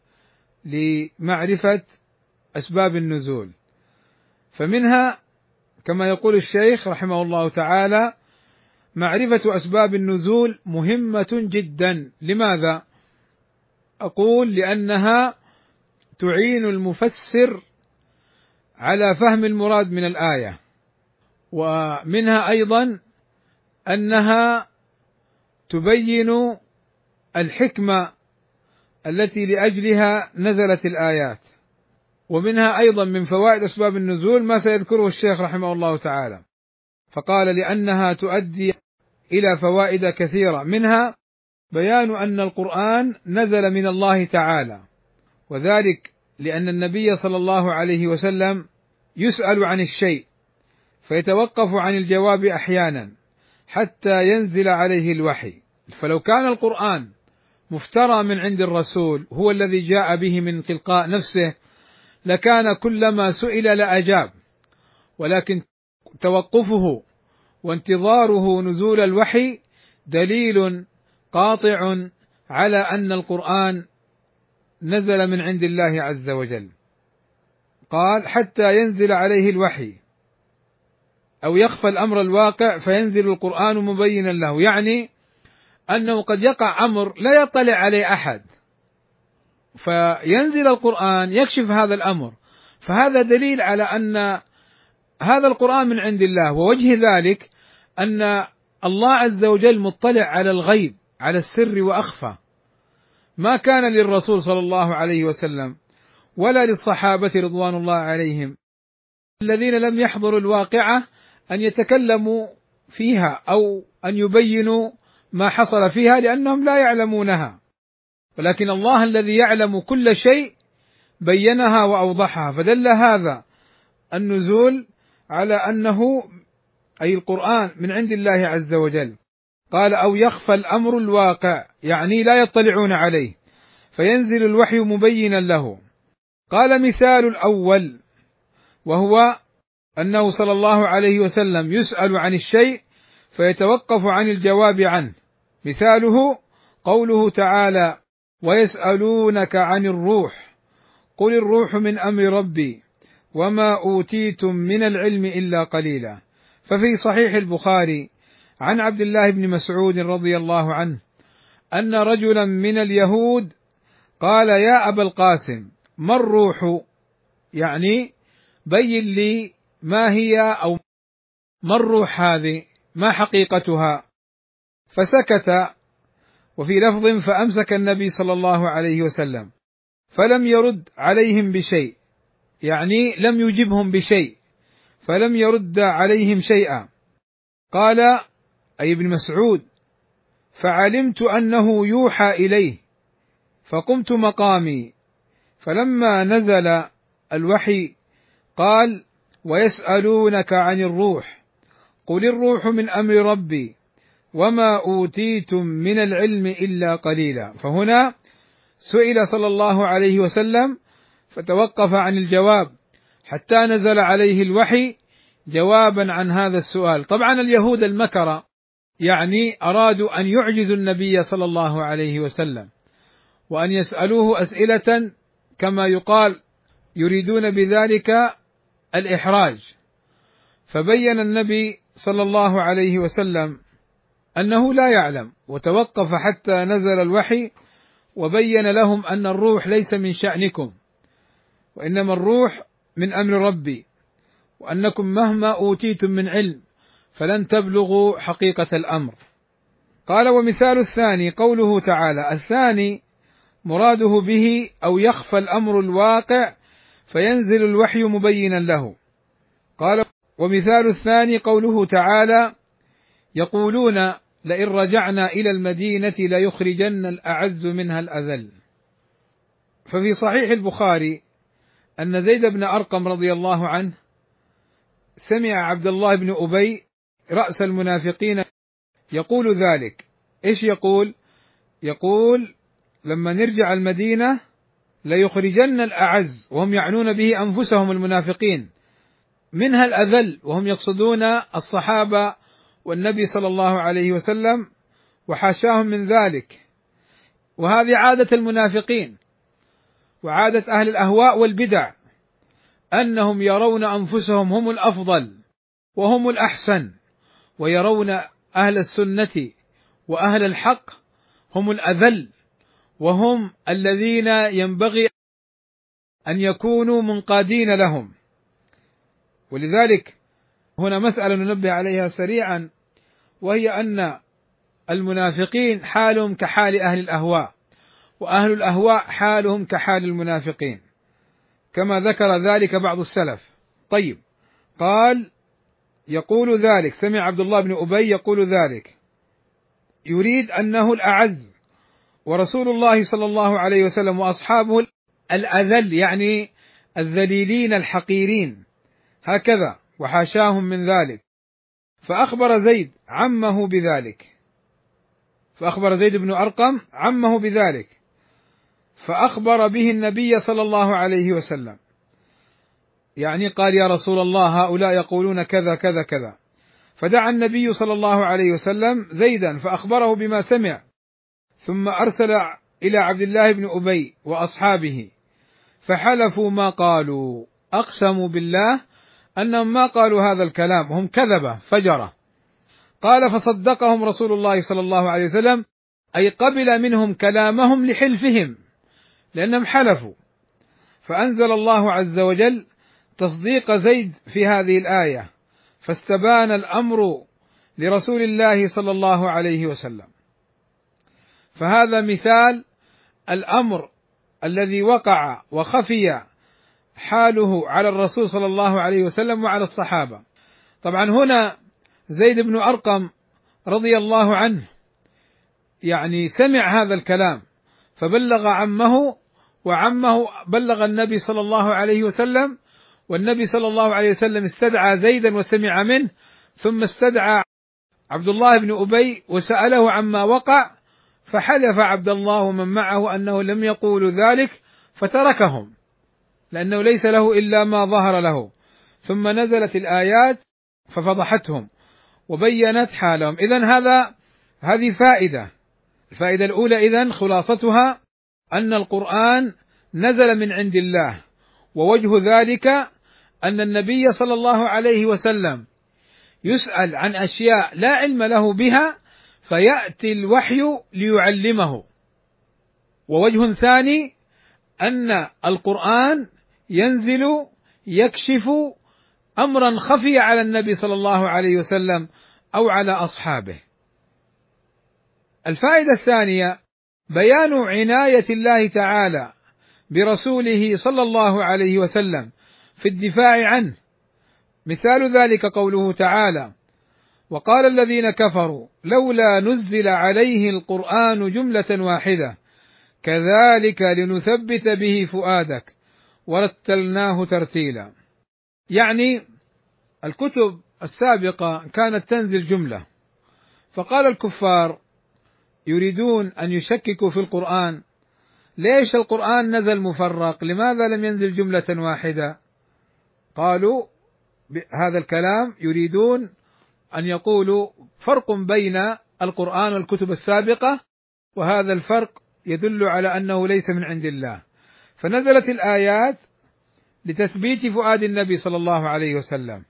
لمعرفة أسباب النزول. فمنها كما يقول الشيخ رحمه الله تعالى: معرفة أسباب النزول مهمة جدا. لماذا؟ أقول: لأنها تعين المفسر على فهم المراد من الآية، ومنها أيضا أنها تبين الحكمة التي لأجلها نزلت الآيات. ومنها أيضا من فوائد أسباب النزول ما سيذكره الشيخ رحمه الله تعالى، فقال: لأنها تؤدي إلى فوائد كثيرة، منها بيان أن القرآن نزل من الله تعالى، وذلك لأن النبي صلى الله عليه وسلم يسأل عن الشيء فيتوقف عن الجواب أحيانا حتى ينزل عليه الوحي. فلو كان القرآن مفترى من عند الرسول هو الذي جاء به من تلقاء نفسه لكان كلما سئل لأجاب، ولكن توقفه وانتظاره نزول الوحي دليل قاطع على أن القرآن نزل من عند الله عز وجل. قال: حتى ينزل عليه الوحي، أو يخفى الأمر الواقع فينزل القرآن مبينا له، يعني أنه قد يقع أمر لا يطلع عليه أحد فينزل القرآن يكشف هذا الأمر، فهذا دليل على أن هذا القرآن من عند الله. ووجه ذلك أن الله عز وجل مطلع على الغيب، على السر وأخفى، ما كان للرسول صلى الله عليه وسلم ولا للصحابة رضوان الله عليهم الذين لم يحضروا الواقعة أن يتكلموا فيها أو أن يبينوا ما حصل فيها لأنهم لا يعلمونها، ولكن الله الذي يعلم كل شيء بينها وأوضحها. فدل هذا النزول على أنه أي القرآن من عند الله عز وجل. قال: أو يخفى الأمر الواقع، يعني لا يطلعون عليه فينزل الوحي مبينا له. قال: مثال الأول وهو أنه صلى الله عليه وسلم يسأل عن الشيء فيتوقف عن الجواب عنه. مثاله قوله تعالى: ويسألونك عن الروح قل الروح من أمر ربي وما أوتيتم من العلم إلا قليلا. ففي صحيح البخاري عن عبد الله بن مسعود رضي الله عنه أن رجلا من اليهود قال: يا أبا القاسم ما الروح؟ يعني بين لي ما هي، أو ما الروح هذه، ما حقيقتها؟ فسكت، وفي لفظ فأمسك النبي صلى الله عليه وسلم فلم يرد عليهم بشيء، يعني لم يجبهم بشيء، فلم يرد عليهم شيئا. قال أي ابن مسعود: فعلمت أنه يوحى إليه فقمت مقامي، فلما نزل الوحي قال: ويسألونك عن الروح قل الروح من أمر ربي وما أوتيتم من العلم إلا قليلا. فهنا سئل صلى الله عليه وسلم فتوقف عن الجواب حتى نزل عليه الوحي جوابا عن هذا السؤال. طبعا اليهود المكرة يعني أرادوا أن يعجزوا النبي صلى الله عليه وسلم وأن يسألوه أسئلة كما يقال يريدون بذلك الإحراج، فبين النبي صلى الله عليه وسلم أنه لا يعلم، وتوقف حتى نزل الوحي وبين لهم أن الروح ليس من شأنكم، وإنما الروح من أمر ربي، وأنكم مهما أوتيتم من علم فلن تبلغوا حقيقة الأمر. قال: ومثال الثاني قوله تعالى. الثاني مراده به أو يخفى الأمر الواقع فينزل الوحي مبينا له. قال: ومثال الثاني قوله تعالى: يقولون لئن رجعنا إلى المدينة ليخرجن الأعز منها الأذل. ففي صحيح البخاري أن زيد بن أرقم رضي الله عنه سمع عبد الله بن أبي رأس المنافقين يقول ذلك. إيش يقول؟ يقول: لما نرجع المدينة ليخرجن الأعز، وهم يعنون به أنفسهم المنافقين، منها الأذل، وهم يقصدون الصحابة والنبي صلى الله عليه وسلم وحاشاهم من ذلك. وهذه عادة المنافقين وعادة أهل الأهواء والبدع، أنهم يرون أنفسهم هم الأفضل وهم الأحسن، ويرون أهل السنة وأهل الحق هم الأذل وهم الذين ينبغي أن يكونوا منقادين لهم. ولذلك هنا مسألة ننبه عليها سريعا، وهي أن المنافقين حالهم كحال أهل الأهواء، وأهل الأهواء حالهم كحال المنافقين، كما ذكر ذلك بعض السلف. طيب، قال: يقول ذلك، سمع عبد الله بن أبي يقول ذلك، يريد أنه الأعز، ورسول الله صلى الله عليه وسلم وأصحابه الأذل، يعني الذليلين الحقيرين، هكذا وحاشاهم من ذلك. فأخبر زيد عمه بذلك، فأخبر زيد بن أرقم عمه بذلك، فأخبر به النبي صلى الله عليه وسلم، يعني قال: يا رسول الله هؤلاء يقولون كذا كذا كذا. فدعا النبي صلى الله عليه وسلم زيدا فأخبره بما سمع، ثم أرسل إلى عبد الله بن أبي وأصحابه فحلفوا ما قالوا، أقسموا بالله أنهم ما قالوا هذا الكلام، هم كذبة فجرة. قال: فصدقهم رسول الله صلى الله عليه وسلم، أي قبل منهم كلامهم لحلفهم، لأنهم حلفوا. فأنزل الله عز وجل تصديق زيد في هذه الآية، فاستبان الأمر لرسول الله صلى الله عليه وسلم. فهذا مثال الأمر الذي وقع وخفي حاله على الرسول صلى الله عليه وسلم وعلى الصحابة. طبعا هنا زيد بن أرقم رضي الله عنه يعني سمع هذا الكلام فبلغ عمه، وعمه بلغ النبي صلى الله عليه وسلم، والنبي صلى الله عليه وسلم استدعى زيدا وسمع منه، ثم استدعى عبد الله بن أبي وسأله عما وقع، فحلف عبد الله ومن معه أنه لم يقولوا ذلك، فتركهم لأنه ليس له إلا ما ظهر له. ثم نزلت الآيات ففضحتهم وبينت حالهم. إذن هذه فائدة. الفائدة الأولى إذن خلاصتها أن القرآن نزل من عند الله، ووجه ذلك أن النبي صلى الله عليه وسلم يسأل عن أشياء لا علم له بها فيأتي الوحي ليعلمه. ووجه ثاني أن القرآن ينزل يكشف أمرا خفي على النبي صلى الله عليه وسلم أو على أصحابه. الفائدة الثانية بيان عناية الله تعالى برسوله صلى الله عليه وسلم في الدفاع عنه. مثال ذلك قوله تعالى: وقال الذين كفروا لولا نزل عليه القرآن جملة واحدة كذلك لنثبت به فؤادك ورتلناه ترتيلا. يعني الكتب السابقة كانت تنزل جملة، فقال الكفار يريدون أن يشككوا في القرآن: ليش القرآن نزل مفرق؟ لماذا لم ينزل جملة واحدة؟ قالوا هذا الكلام يريدون أن يقولوا فرق بين القرآن والكتب السابقة، وهذا الفرق يدل على أنه ليس من عند الله، فنزلت الآيات لتثبيت فؤاد النبي صلى الله عليه وسلم،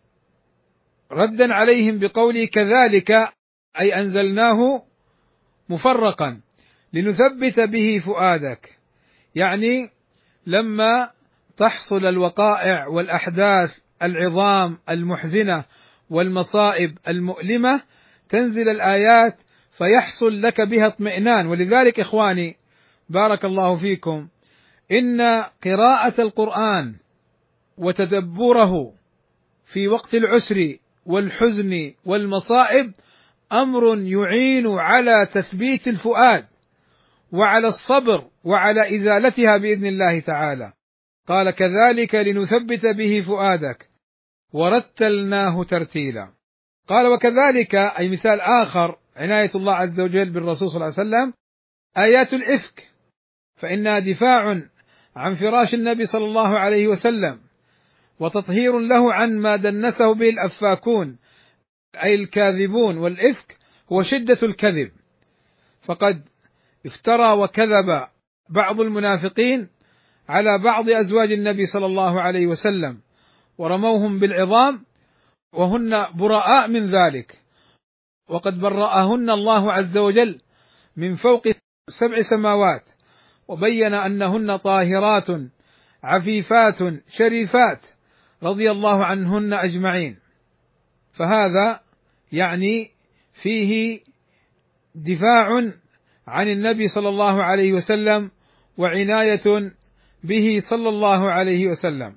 ردا عليهم بقوله كذلك، أي أنزلناه مفرقا لنثبت به فؤادك. يعني لما تحصل الوقائع والأحداث العظام المحزنة والمصائب المؤلمة تنزل الآيات فيحصل لك بها اطمئنان. ولذلك إخواني بارك الله فيكم، إن قراءة القرآن وتدبره في وقت العسر والحزن والمصائب أمر يعين على تثبيت الفؤاد وعلى الصبر وعلى إزالتها بإذن الله تعالى. قال كذلك لنثبت به فؤادك ورتلناه ترتيلا. قال وكذلك، أي مثال آخر عناية الله عز وجل بالرسول صلى الله عليه وسلم، آيات الإفك، فإنها دفاع عن فراش النبي صلى الله عليه وسلم وتطهير له عن ما دنسه به الأفاكون أي الكاذبون. والإفك هو شدة الكذب، فقد افترى وكذب بعض المنافقين على بعض أزواج النبي صلى الله عليه وسلم ورموهم بالعظام وهن براء من ذلك، وقد برأهن الله عز وجل من فوق 7 سماوات، وبين أنهن طاهرات عفيفات شريفات رضي الله عنهن أجمعين. فهذا يعني فيه دفاع عن النبي صلى الله عليه وسلم وعناية به صلى الله عليه وسلم.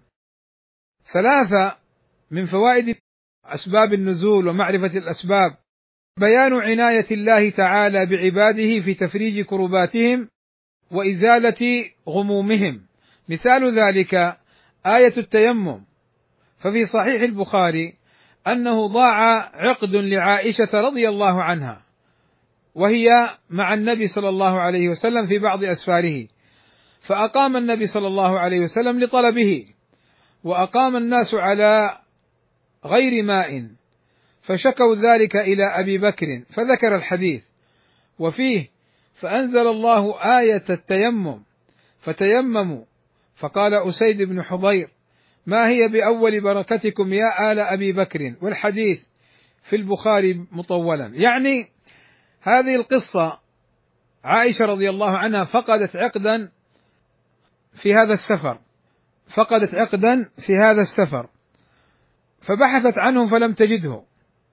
3 من فوائد أسباب النزول ومعرفة الأسباب: بيان عناية الله تعالى بعباده في تفريج كرباتهم وإزالة غمومهم. مثال ذلك آية التيمم، ففي صحيح البخاري أنه ضاع عقد لعائشة رضي الله عنها وهي مع النبي صلى الله عليه وسلم في بعض أسفاره، فأقام النبي صلى الله عليه وسلم لطلبه، وأقام الناس على غير ماء، فشكوا ذلك إلى أبي بكر فذكر الحديث، وفيه فأنزل الله آية التيمم فتيمموا، فقال أسيد بن حضير: ما هي بأول بركتكم يا آل أبي بكر، والحديث في البخاري مطولا. يعني هذه القصة عائشة رضي الله عنها فقدت عقدا في هذا السفر، فبحثت عنه فلم تجده،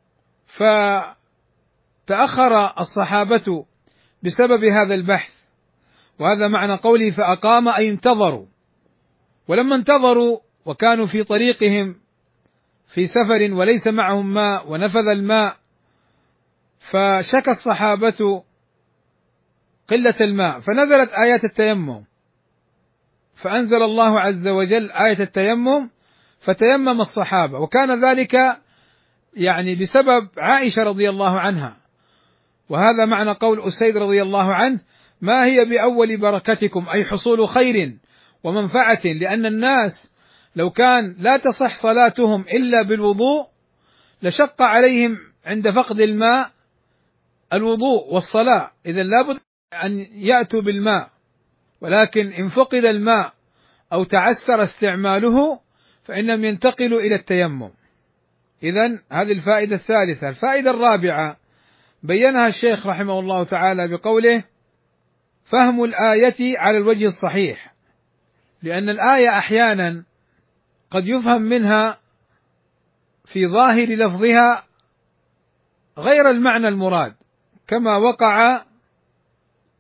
فتأخر الصحابة بسبب هذا البحث، وهذا معنى قوله فأقام أي انتظروا. ولما انتظروا وكانوا في طريقهم في سفر وليس معهم ماء ونفذ الماء، فشكى الصحابة قلة الماء، فنزلت آيات التيمم، فأنزل الله عز وجل آية التيمم فتيمم الصحابة، وكان ذلك يعني بسبب عائشة رضي الله عنها. وهذا معنى قول أسيد رضي الله عنه: ما هي بأول بركتكم، أي حصول خير ومنفعة، لأن الناس لو كان لا تصح صلاتهم إلا بالوضوء لشق عليهم عند فقد الماء الوضوء والصلاة، إذن لابد أن يأتوا بالماء، ولكن إن فقد الماء أو تعسر استعماله فإنهم ينتقلوا إلى التيمم. إذن هذه الفائدة الثالثة. الفائدة الرابعة بينها الشيخ رحمه الله تعالى بقوله: فهم الآية على الوجه الصحيح، لأن الآية أحيانا قد يفهم منها في ظاهر لفظها غير المعنى المراد، كما وقع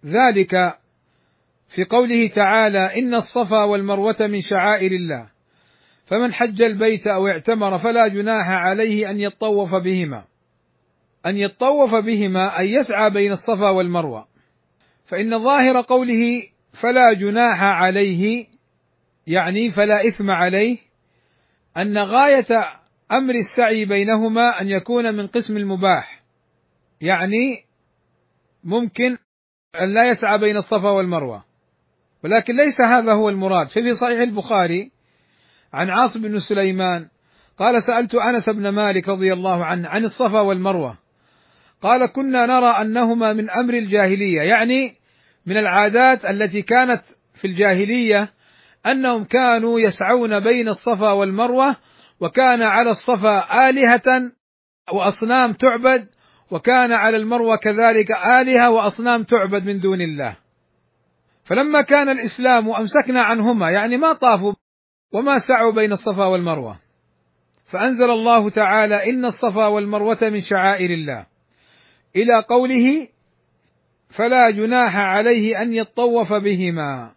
ذلك في قوله تعالى: إن الصفا والمروة من شعائر الله فمن حج البيت أو اعتمر فلا جناح عليه أن يطوف بهما. أن يطوف بهما أي يسعى بين الصفا والمروة، فإن ظاهر قوله فلا جناح عليه يعني فلا إثم عليه، أن غاية أمر السعي بينهما أن يكون من قسم المباح، يعني ممكن أن لا يسعى بين الصفا والمروة، ولكن ليس هذا هو المراد. ففي صحيح البخاري عن عاصم بن سليمان قال: سألت أنس بن مالك رضي الله عنه عن الصفا والمروة، قال: كنا نرى أنهما من أمر الجاهلية، يعني من العادات التي كانت في الجاهلية، أنهم كانوا يسعون بين الصفا والمروة، وكان على الصفا آلهة وأصنام تعبد، وكان على المروة كذلك آلهة وأصنام تعبد من دون الله. فلما كان الإسلام أمسكنا عنهما، يعني ما طافوا وما سعوا بين الصفا والمروة، فأنزل الله تعالى: إن الصفا والمروة من شعائر الله، إلى قوله: فلا جناح عليه أن يطوف بهما.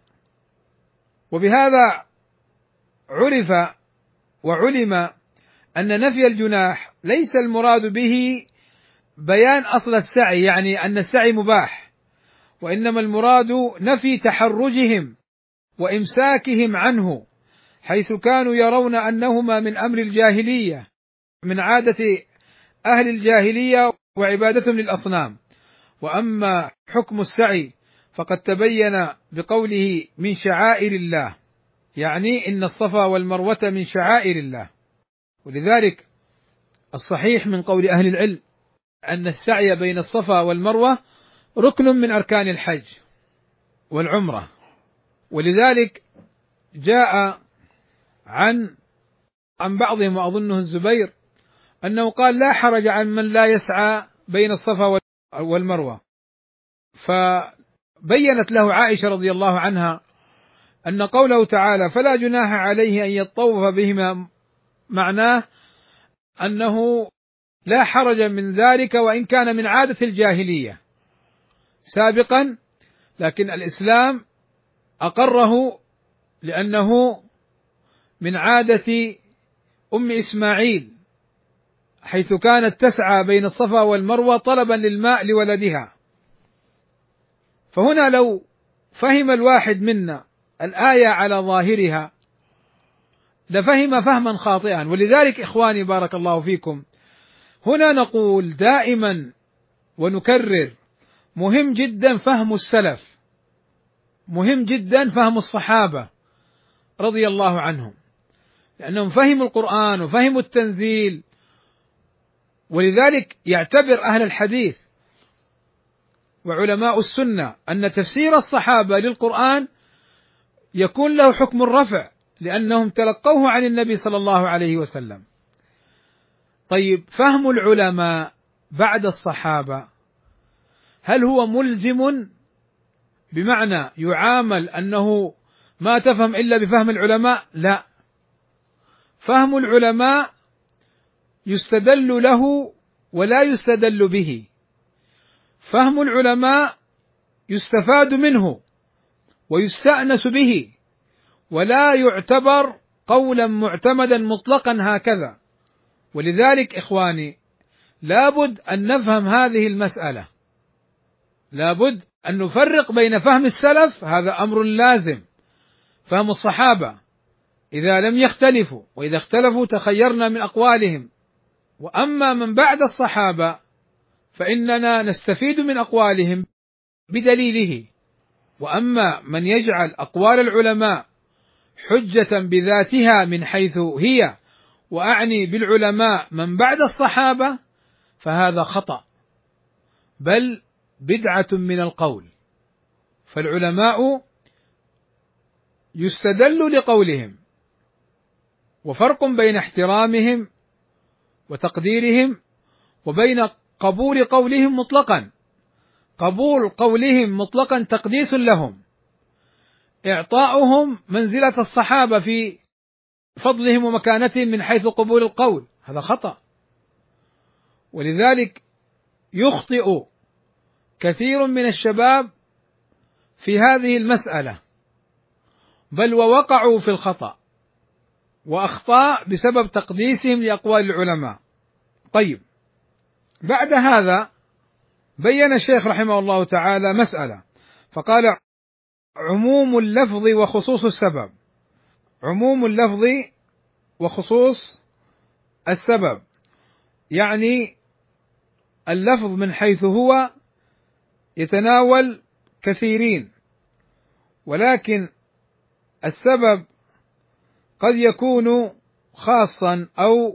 وبهذا عرف وعلم أن نفي الجناح ليس المراد به بيان أصل السعي، يعني أن السعي مباح، وإنما المراد نفي تحرجهم وإمساكهم عنه، حيث كانوا يرون أنهما من أمر الجاهلية، من عادة أهل الجاهلية وعبادتهم للأصنام. وأما حكم السعي فقد تبين بقوله: من شعائر الله، يعني إن الصفا والمروة من شعائر الله. ولذلك الصحيح من قول أهل العلم أن السعي بين الصفا والمروة ركن من أركان الحج والعمرة. ولذلك جاء عن بعضهم وأظنه الزبير أنه قال: لا حرج عن من لا يسعى بين الصفا والمروة. فبينت له عائشة رضي الله عنها أن قوله تعالى: فلا جناح عليه أن يطوف بهما، معناه أنه لا حرج من ذلك، وإن كان من عادة الجاهلية سابقا، لكن الإسلام أقره لأنه من عادة أم إسماعيل، حيث كانت تسعى بين الصفا والمروة طلبا للماء لولدها. فهنا لو فهم الواحد منا الآية على ظاهرها لفهم فهما خاطئا. ولذلك إخواني بارك الله فيكم، هنا نقول دائما ونكرر: مهم جدا فهم السلف، مهم جدا فهم الصحابة رضي الله عنهم، لأنهم فهموا القرآن وفهموا التنزيل. ولذلك يعتبر أهل الحديث وعلماء السنة أن تفسير الصحابة للقرآن يكون له حكم الرفع، لأنهم تلقوه عن النبي صلى الله عليه وسلم. طيب، فهم العلماء بعد الصحابة هل هو ملزم بمعنى يعامل أنه ما تفهم إلا بفهم العلماء؟ لا، فهم العلماء يستدل له ولا يستدل به. فهم العلماء يستفاد منه ويستأنس به، ولا يعتبر قولا معتمدا مطلقا هكذا. ولذلك إخواني لابد أن نفهم هذه المسألة، لابد أن نفرق بين فهم السلف، هذا أمر لازم، فهم الصحابة إذا لم يختلفوا، وإذا اختلفوا تخيرنا من أقوالهم. وأما من بعد الصحابة فإننا نستفيد من أقوالهم بدليله. وأما من يجعل أقوال العلماء حجة بذاتها من حيث هي، وأعني بالعلماء من بعد الصحابة، فهذا خطأ، بل بدعة من القول. فالعلماء يستدل لقولهم، وفرق بين احترامهم وتقديرهم وبين قبول قولهم مطلقا. قبول قولهم مطلقا تقديس لهم، إعطاؤهم منزلة الصحابة في فضلهم ومكانتهم من حيث قبول القول، هذا خطأ. ولذلك يخطئ كثير من الشباب في هذه المسألة، بل ووقعوا في الخطأ وأخطاء بسبب تقديسهم لأقوال العلماء. طيب، بعد هذا بين الشيخ رحمه الله تعالى مسألة، فقال: عموم اللفظ وخصوص السبب. عموم اللفظ وخصوص السبب، يعني اللفظ من حيث هو يتناول كثيرين، ولكن السبب قد يكون خاصا أو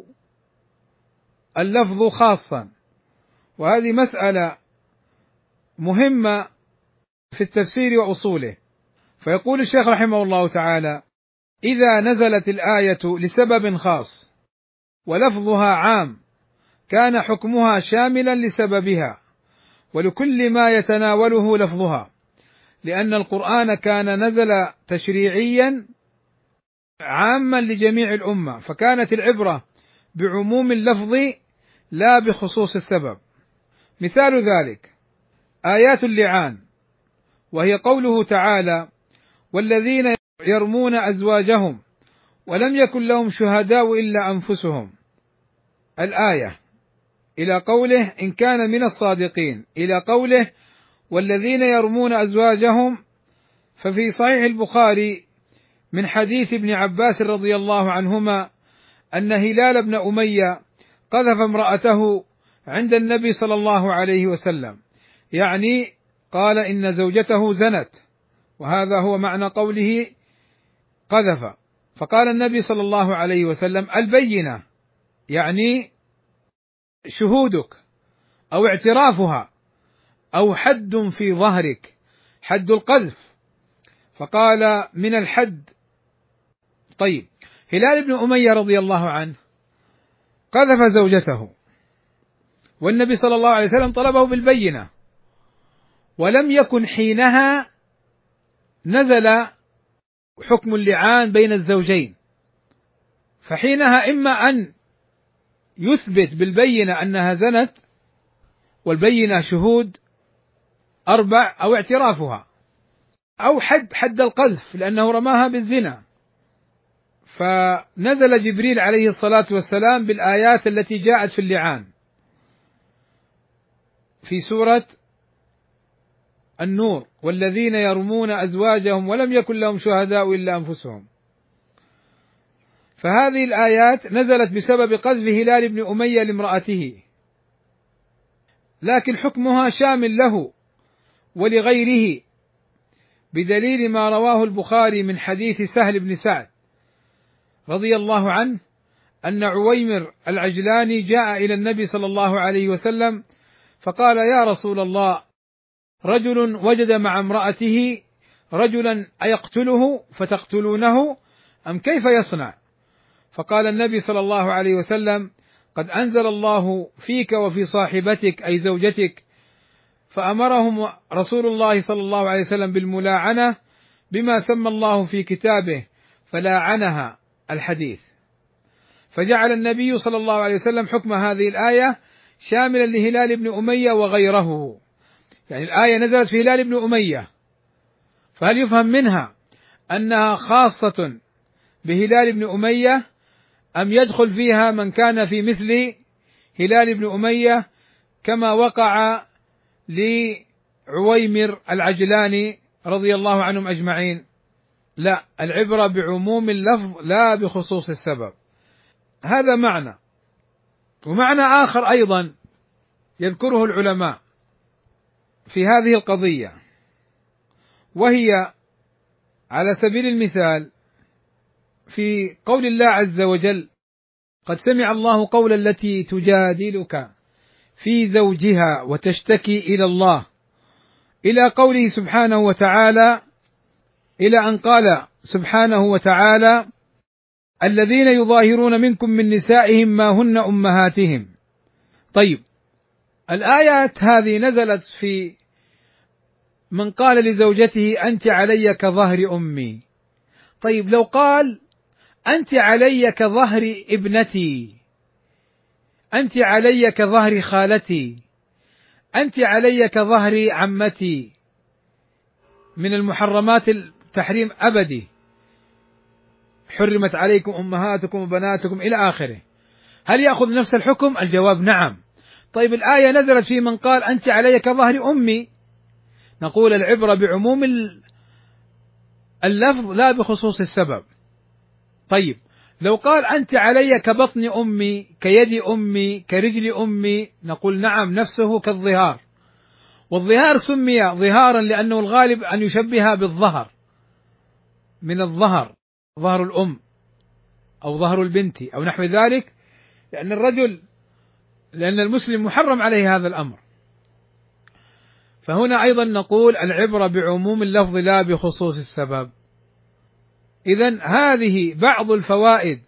اللفظ خاصا، وهذه مسألة مهمة في التفسير وأصوله. فيقول الشيخ رحمه الله تعالى: إذا نزلت الآية لسبب خاص ولفظها عام كان حكمها شاملا لسببها ولكل ما يتناوله لفظها، لأن القرآن كان نزل تشريعيا عاما لجميع الأمة، فكانت العبرة بعموم اللفظ لا بخصوص السبب. مثال ذلك آيات اللعان، وهي قوله تعالى: والذين يرمون أزواجهم ولم يكن لهم شهداء إلا أنفسهم، الآية إلى قوله: إن كان من الصادقين، إلى قوله: والذين يرمون أزواجهم. ففي صحيح البخاري من حديث ابن عباس رضي الله عنهما أن هلال بن أمية قذف امرأته عند النبي صلى الله عليه وسلم، يعني قال إن زوجته زنت، وهذا هو معنى قوله قذف. فقال النبي صلى الله عليه وسلم: البينة، يعني شهودك أو اعترافها أو حد في ظهرك، حد القذف. فقال: من الحد. طيب، هلال بن أمية رضي الله عنه قذف زوجته، والنبي صلى الله عليه وسلم طلبه بالبينة، ولم يكن حينها نزل حكم اللعان بين الزوجين، فحينها إما أن يثبت بالبينة أنها زنت، والبينة شهود 4، أو اعترافها، أو حد القذف لأنه رماها بالزنا. فنزل جبريل عليه الصلاة والسلام بالآيات التي جاءت في اللعان في سورة النور: والذين يرمون أزواجهم ولم يكن لهم شهداء إلا أنفسهم. فهذه الآيات نزلت بسبب قذف هلال بن أمية لامرأته، لكن حكمها شامل له ولغيره، بدليل ما رواه البخاري من حديث سهل بن سعد رضي الله عنه أن عويمر العجلاني جاء إلى النبي صلى الله عليه وسلم فقال: يا رسول الله، رجل وجد مع امرأته رجلا أيقتله فتقتلونه أم كيف يصنع؟ فقال النبي صلى الله عليه وسلم: قد أنزل الله فيك وفي صاحبتك أي زوجتك، فأمرهم رسول الله صلى الله عليه وسلم بالملاعنة بما سمى الله في كتابه فلاعنها، الحديث. فجعل النبي صلى الله عليه وسلم حكم هذه الآية شاملا لهلال بن أمية وغيره، يعني الآية نزلت في هلال بن أمية، فهل يفهم منها أنها خاصة بهلال بن أمية، أم يدخل فيها من كان في مثل هلال بن أمية كما وقع لعويمر العجلاني رضي الله عنهم أجمعين؟ لا، العبرة بعموم اللفظ لا بخصوص السبب. هذا معنى. ومعنى آخر أيضا يذكره العلماء في هذه القضية، وهي على سبيل المثال في قول الله عز وجل: قد سمع الله قول التي تجادلك في زوجها وتشتكي إلى الله، إلى قوله سبحانه وتعالى، إلى أن قال سبحانه وتعالى: الذين يظاهرون منكم من نسائهم ما هن أمهاتهم. طيب، الآيات هذه نزلت في من قال لزوجته: أنت علي كظهر أمي. طيب، لو قال: أنت علي كظهر ابنتي، أنت علي كظهر خالتي، أنت علي كظهر عمتي، من المحرمات التحريم أبدي، حرمت عليكم أمهاتكم وبناتكم إلى آخره، هل يأخذ نفس الحكم؟ الجواب نعم. طيب الآية نزلت في من قال أنت علي كظهر أمي، نقول العبرة بعموم اللفظ لا بخصوص السبب. طيب لو قال أنت علي كبطن أمي، كيد أمي، كرجل أمي، نقول نعم نفسه كالظهار، والظهار سمي ظهارا لأنه الغالب أن يشبه بالظهر، من الظهر، ظهر الأم أو ظهر البنت أو نحو ذلك، لأن المسلم محرم عليه هذا الأمر. فهنا أيضا نقول العبرة بعموم اللفظ لا بخصوص السبب. إذن هذه بعض الفوائد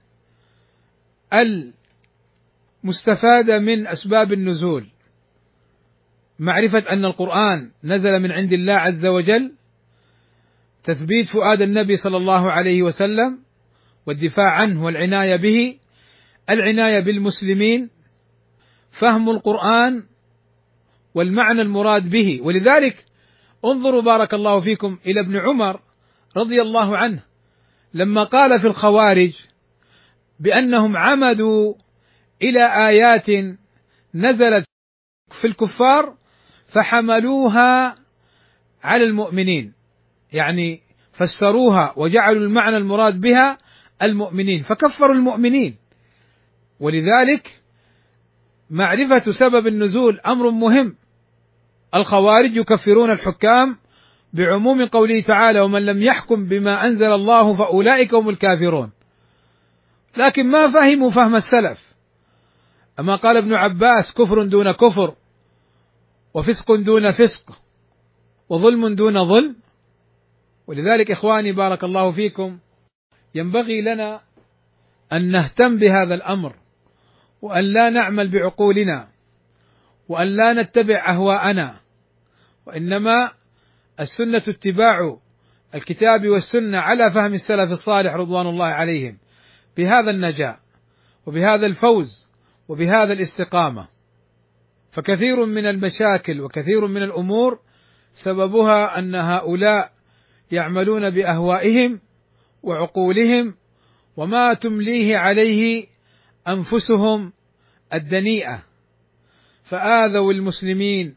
المستفادة من أسباب النزول: معرفة أن القرآن نزل من عند الله عز وجل، تثبيت فؤاد النبي صلى الله عليه وسلم والدفاع عنه والعناية به، العناية بالمسلمين، فهم القرآن والمعنى المراد به. ولذلك انظروا بارك الله فيكم إلى ابن عمر رضي الله عنه لما قال في الخوارج بأنهم عمدوا إلى آيات نزلت في الكفار فحملوها على المؤمنين، يعني فسروها وجعلوا المعنى المراد بها المؤمنين فكفروا المؤمنين. ولذلك معرفة سبب النزول أمر مهم. الخوارج يكفرون الحكام بعموم قوله تعالى: ومن لم يحكم بما أنزل الله فأولئك هم الكافرون، لكن ما فهموا فهم السلف. أما قال ابن عباس: كفر دون كفر، وفسق دون فسق، وظلم دون ظلم. ولذلك إخواني بارك الله فيكم ينبغي لنا أن نهتم بهذا الأمر، وأن لا نعمل بعقولنا، وأن لا نتبع أهواءنا، وإنما السنة اتباع الكتاب والسنة على فهم السلف الصالح رضوان الله عليهم، بهذا النجاة وبهذا الفوز وبهذا الاستقامة. فكثير من المشاكل وكثير من الأمور سببها أن هؤلاء يعملون بأهوائهم وعقولهم وما تمليه عليه أنفسهم الدنيئة، فآذوا المسلمين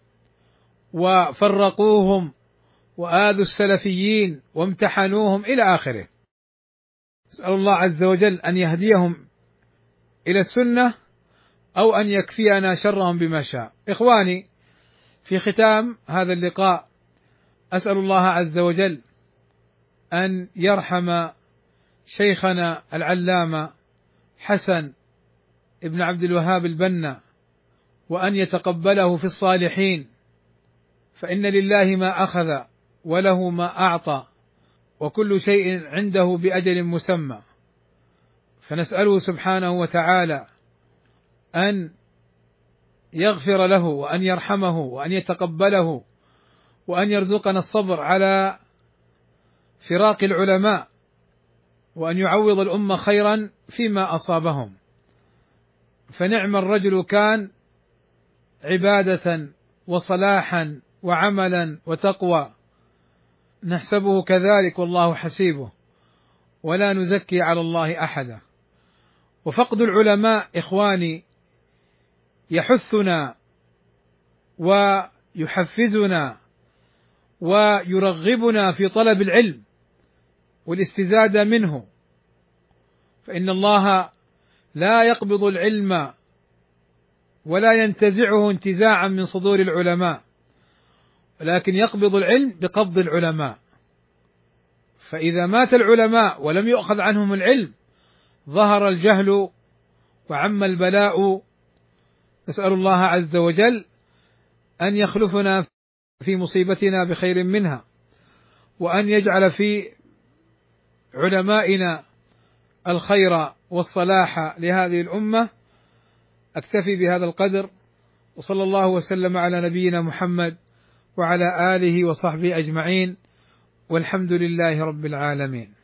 وفرقوهم وآذوا السلفيين وامتحنوهم إلى آخره. نسأل الله عز وجل أن يهديهم إلى السنة أو أن يكفينا شرهم بما شاء. إخواني، في ختام هذا اللقاء أسأل الله عز وجل أن يرحم شيخنا العلامة حسن ابن عبد الوهاب البنا، وأن يتقبله في الصالحين، فإن لله ما أخذ وله ما أعطى، وكل شيء عنده بأجل مسمى. فنسأله سبحانه وتعالى أن يغفر له وأن يرحمه وأن يتقبله، وأن يرزقنا الصبر على فراق العلماء، وأن يعوض الأمة خيرا فيما أصابهم. فنعم الرجل كان عبادة وصلاحا وعملا وتقوى، نحسبه كذلك والله حسيبه، ولا نزكي على الله أحدا. وفقد العلماء إخواني يحثنا ويحفزنا ويرغبنا في طلب العلم والاستزادة منه، فإن الله لا يقبض العلم ولا ينتزعه انتزاعا من صدور العلماء، ولكن يقبض العلم بقبض العلماء. فإذا مات العلماء ولم يؤخذ عنهم العلم ظهر الجهل وعم البلاء. نسأل الله عز وجل أن يخلفنا في مصيبتنا بخير منها، وأن يجعل في علمائنا الخير والصلاح لهذه الأمة. أكتفي بهذا القدر، وصلى الله وسلم على نبينا محمد وعلى آله وصحبه أجمعين، والحمد لله رب العالمين.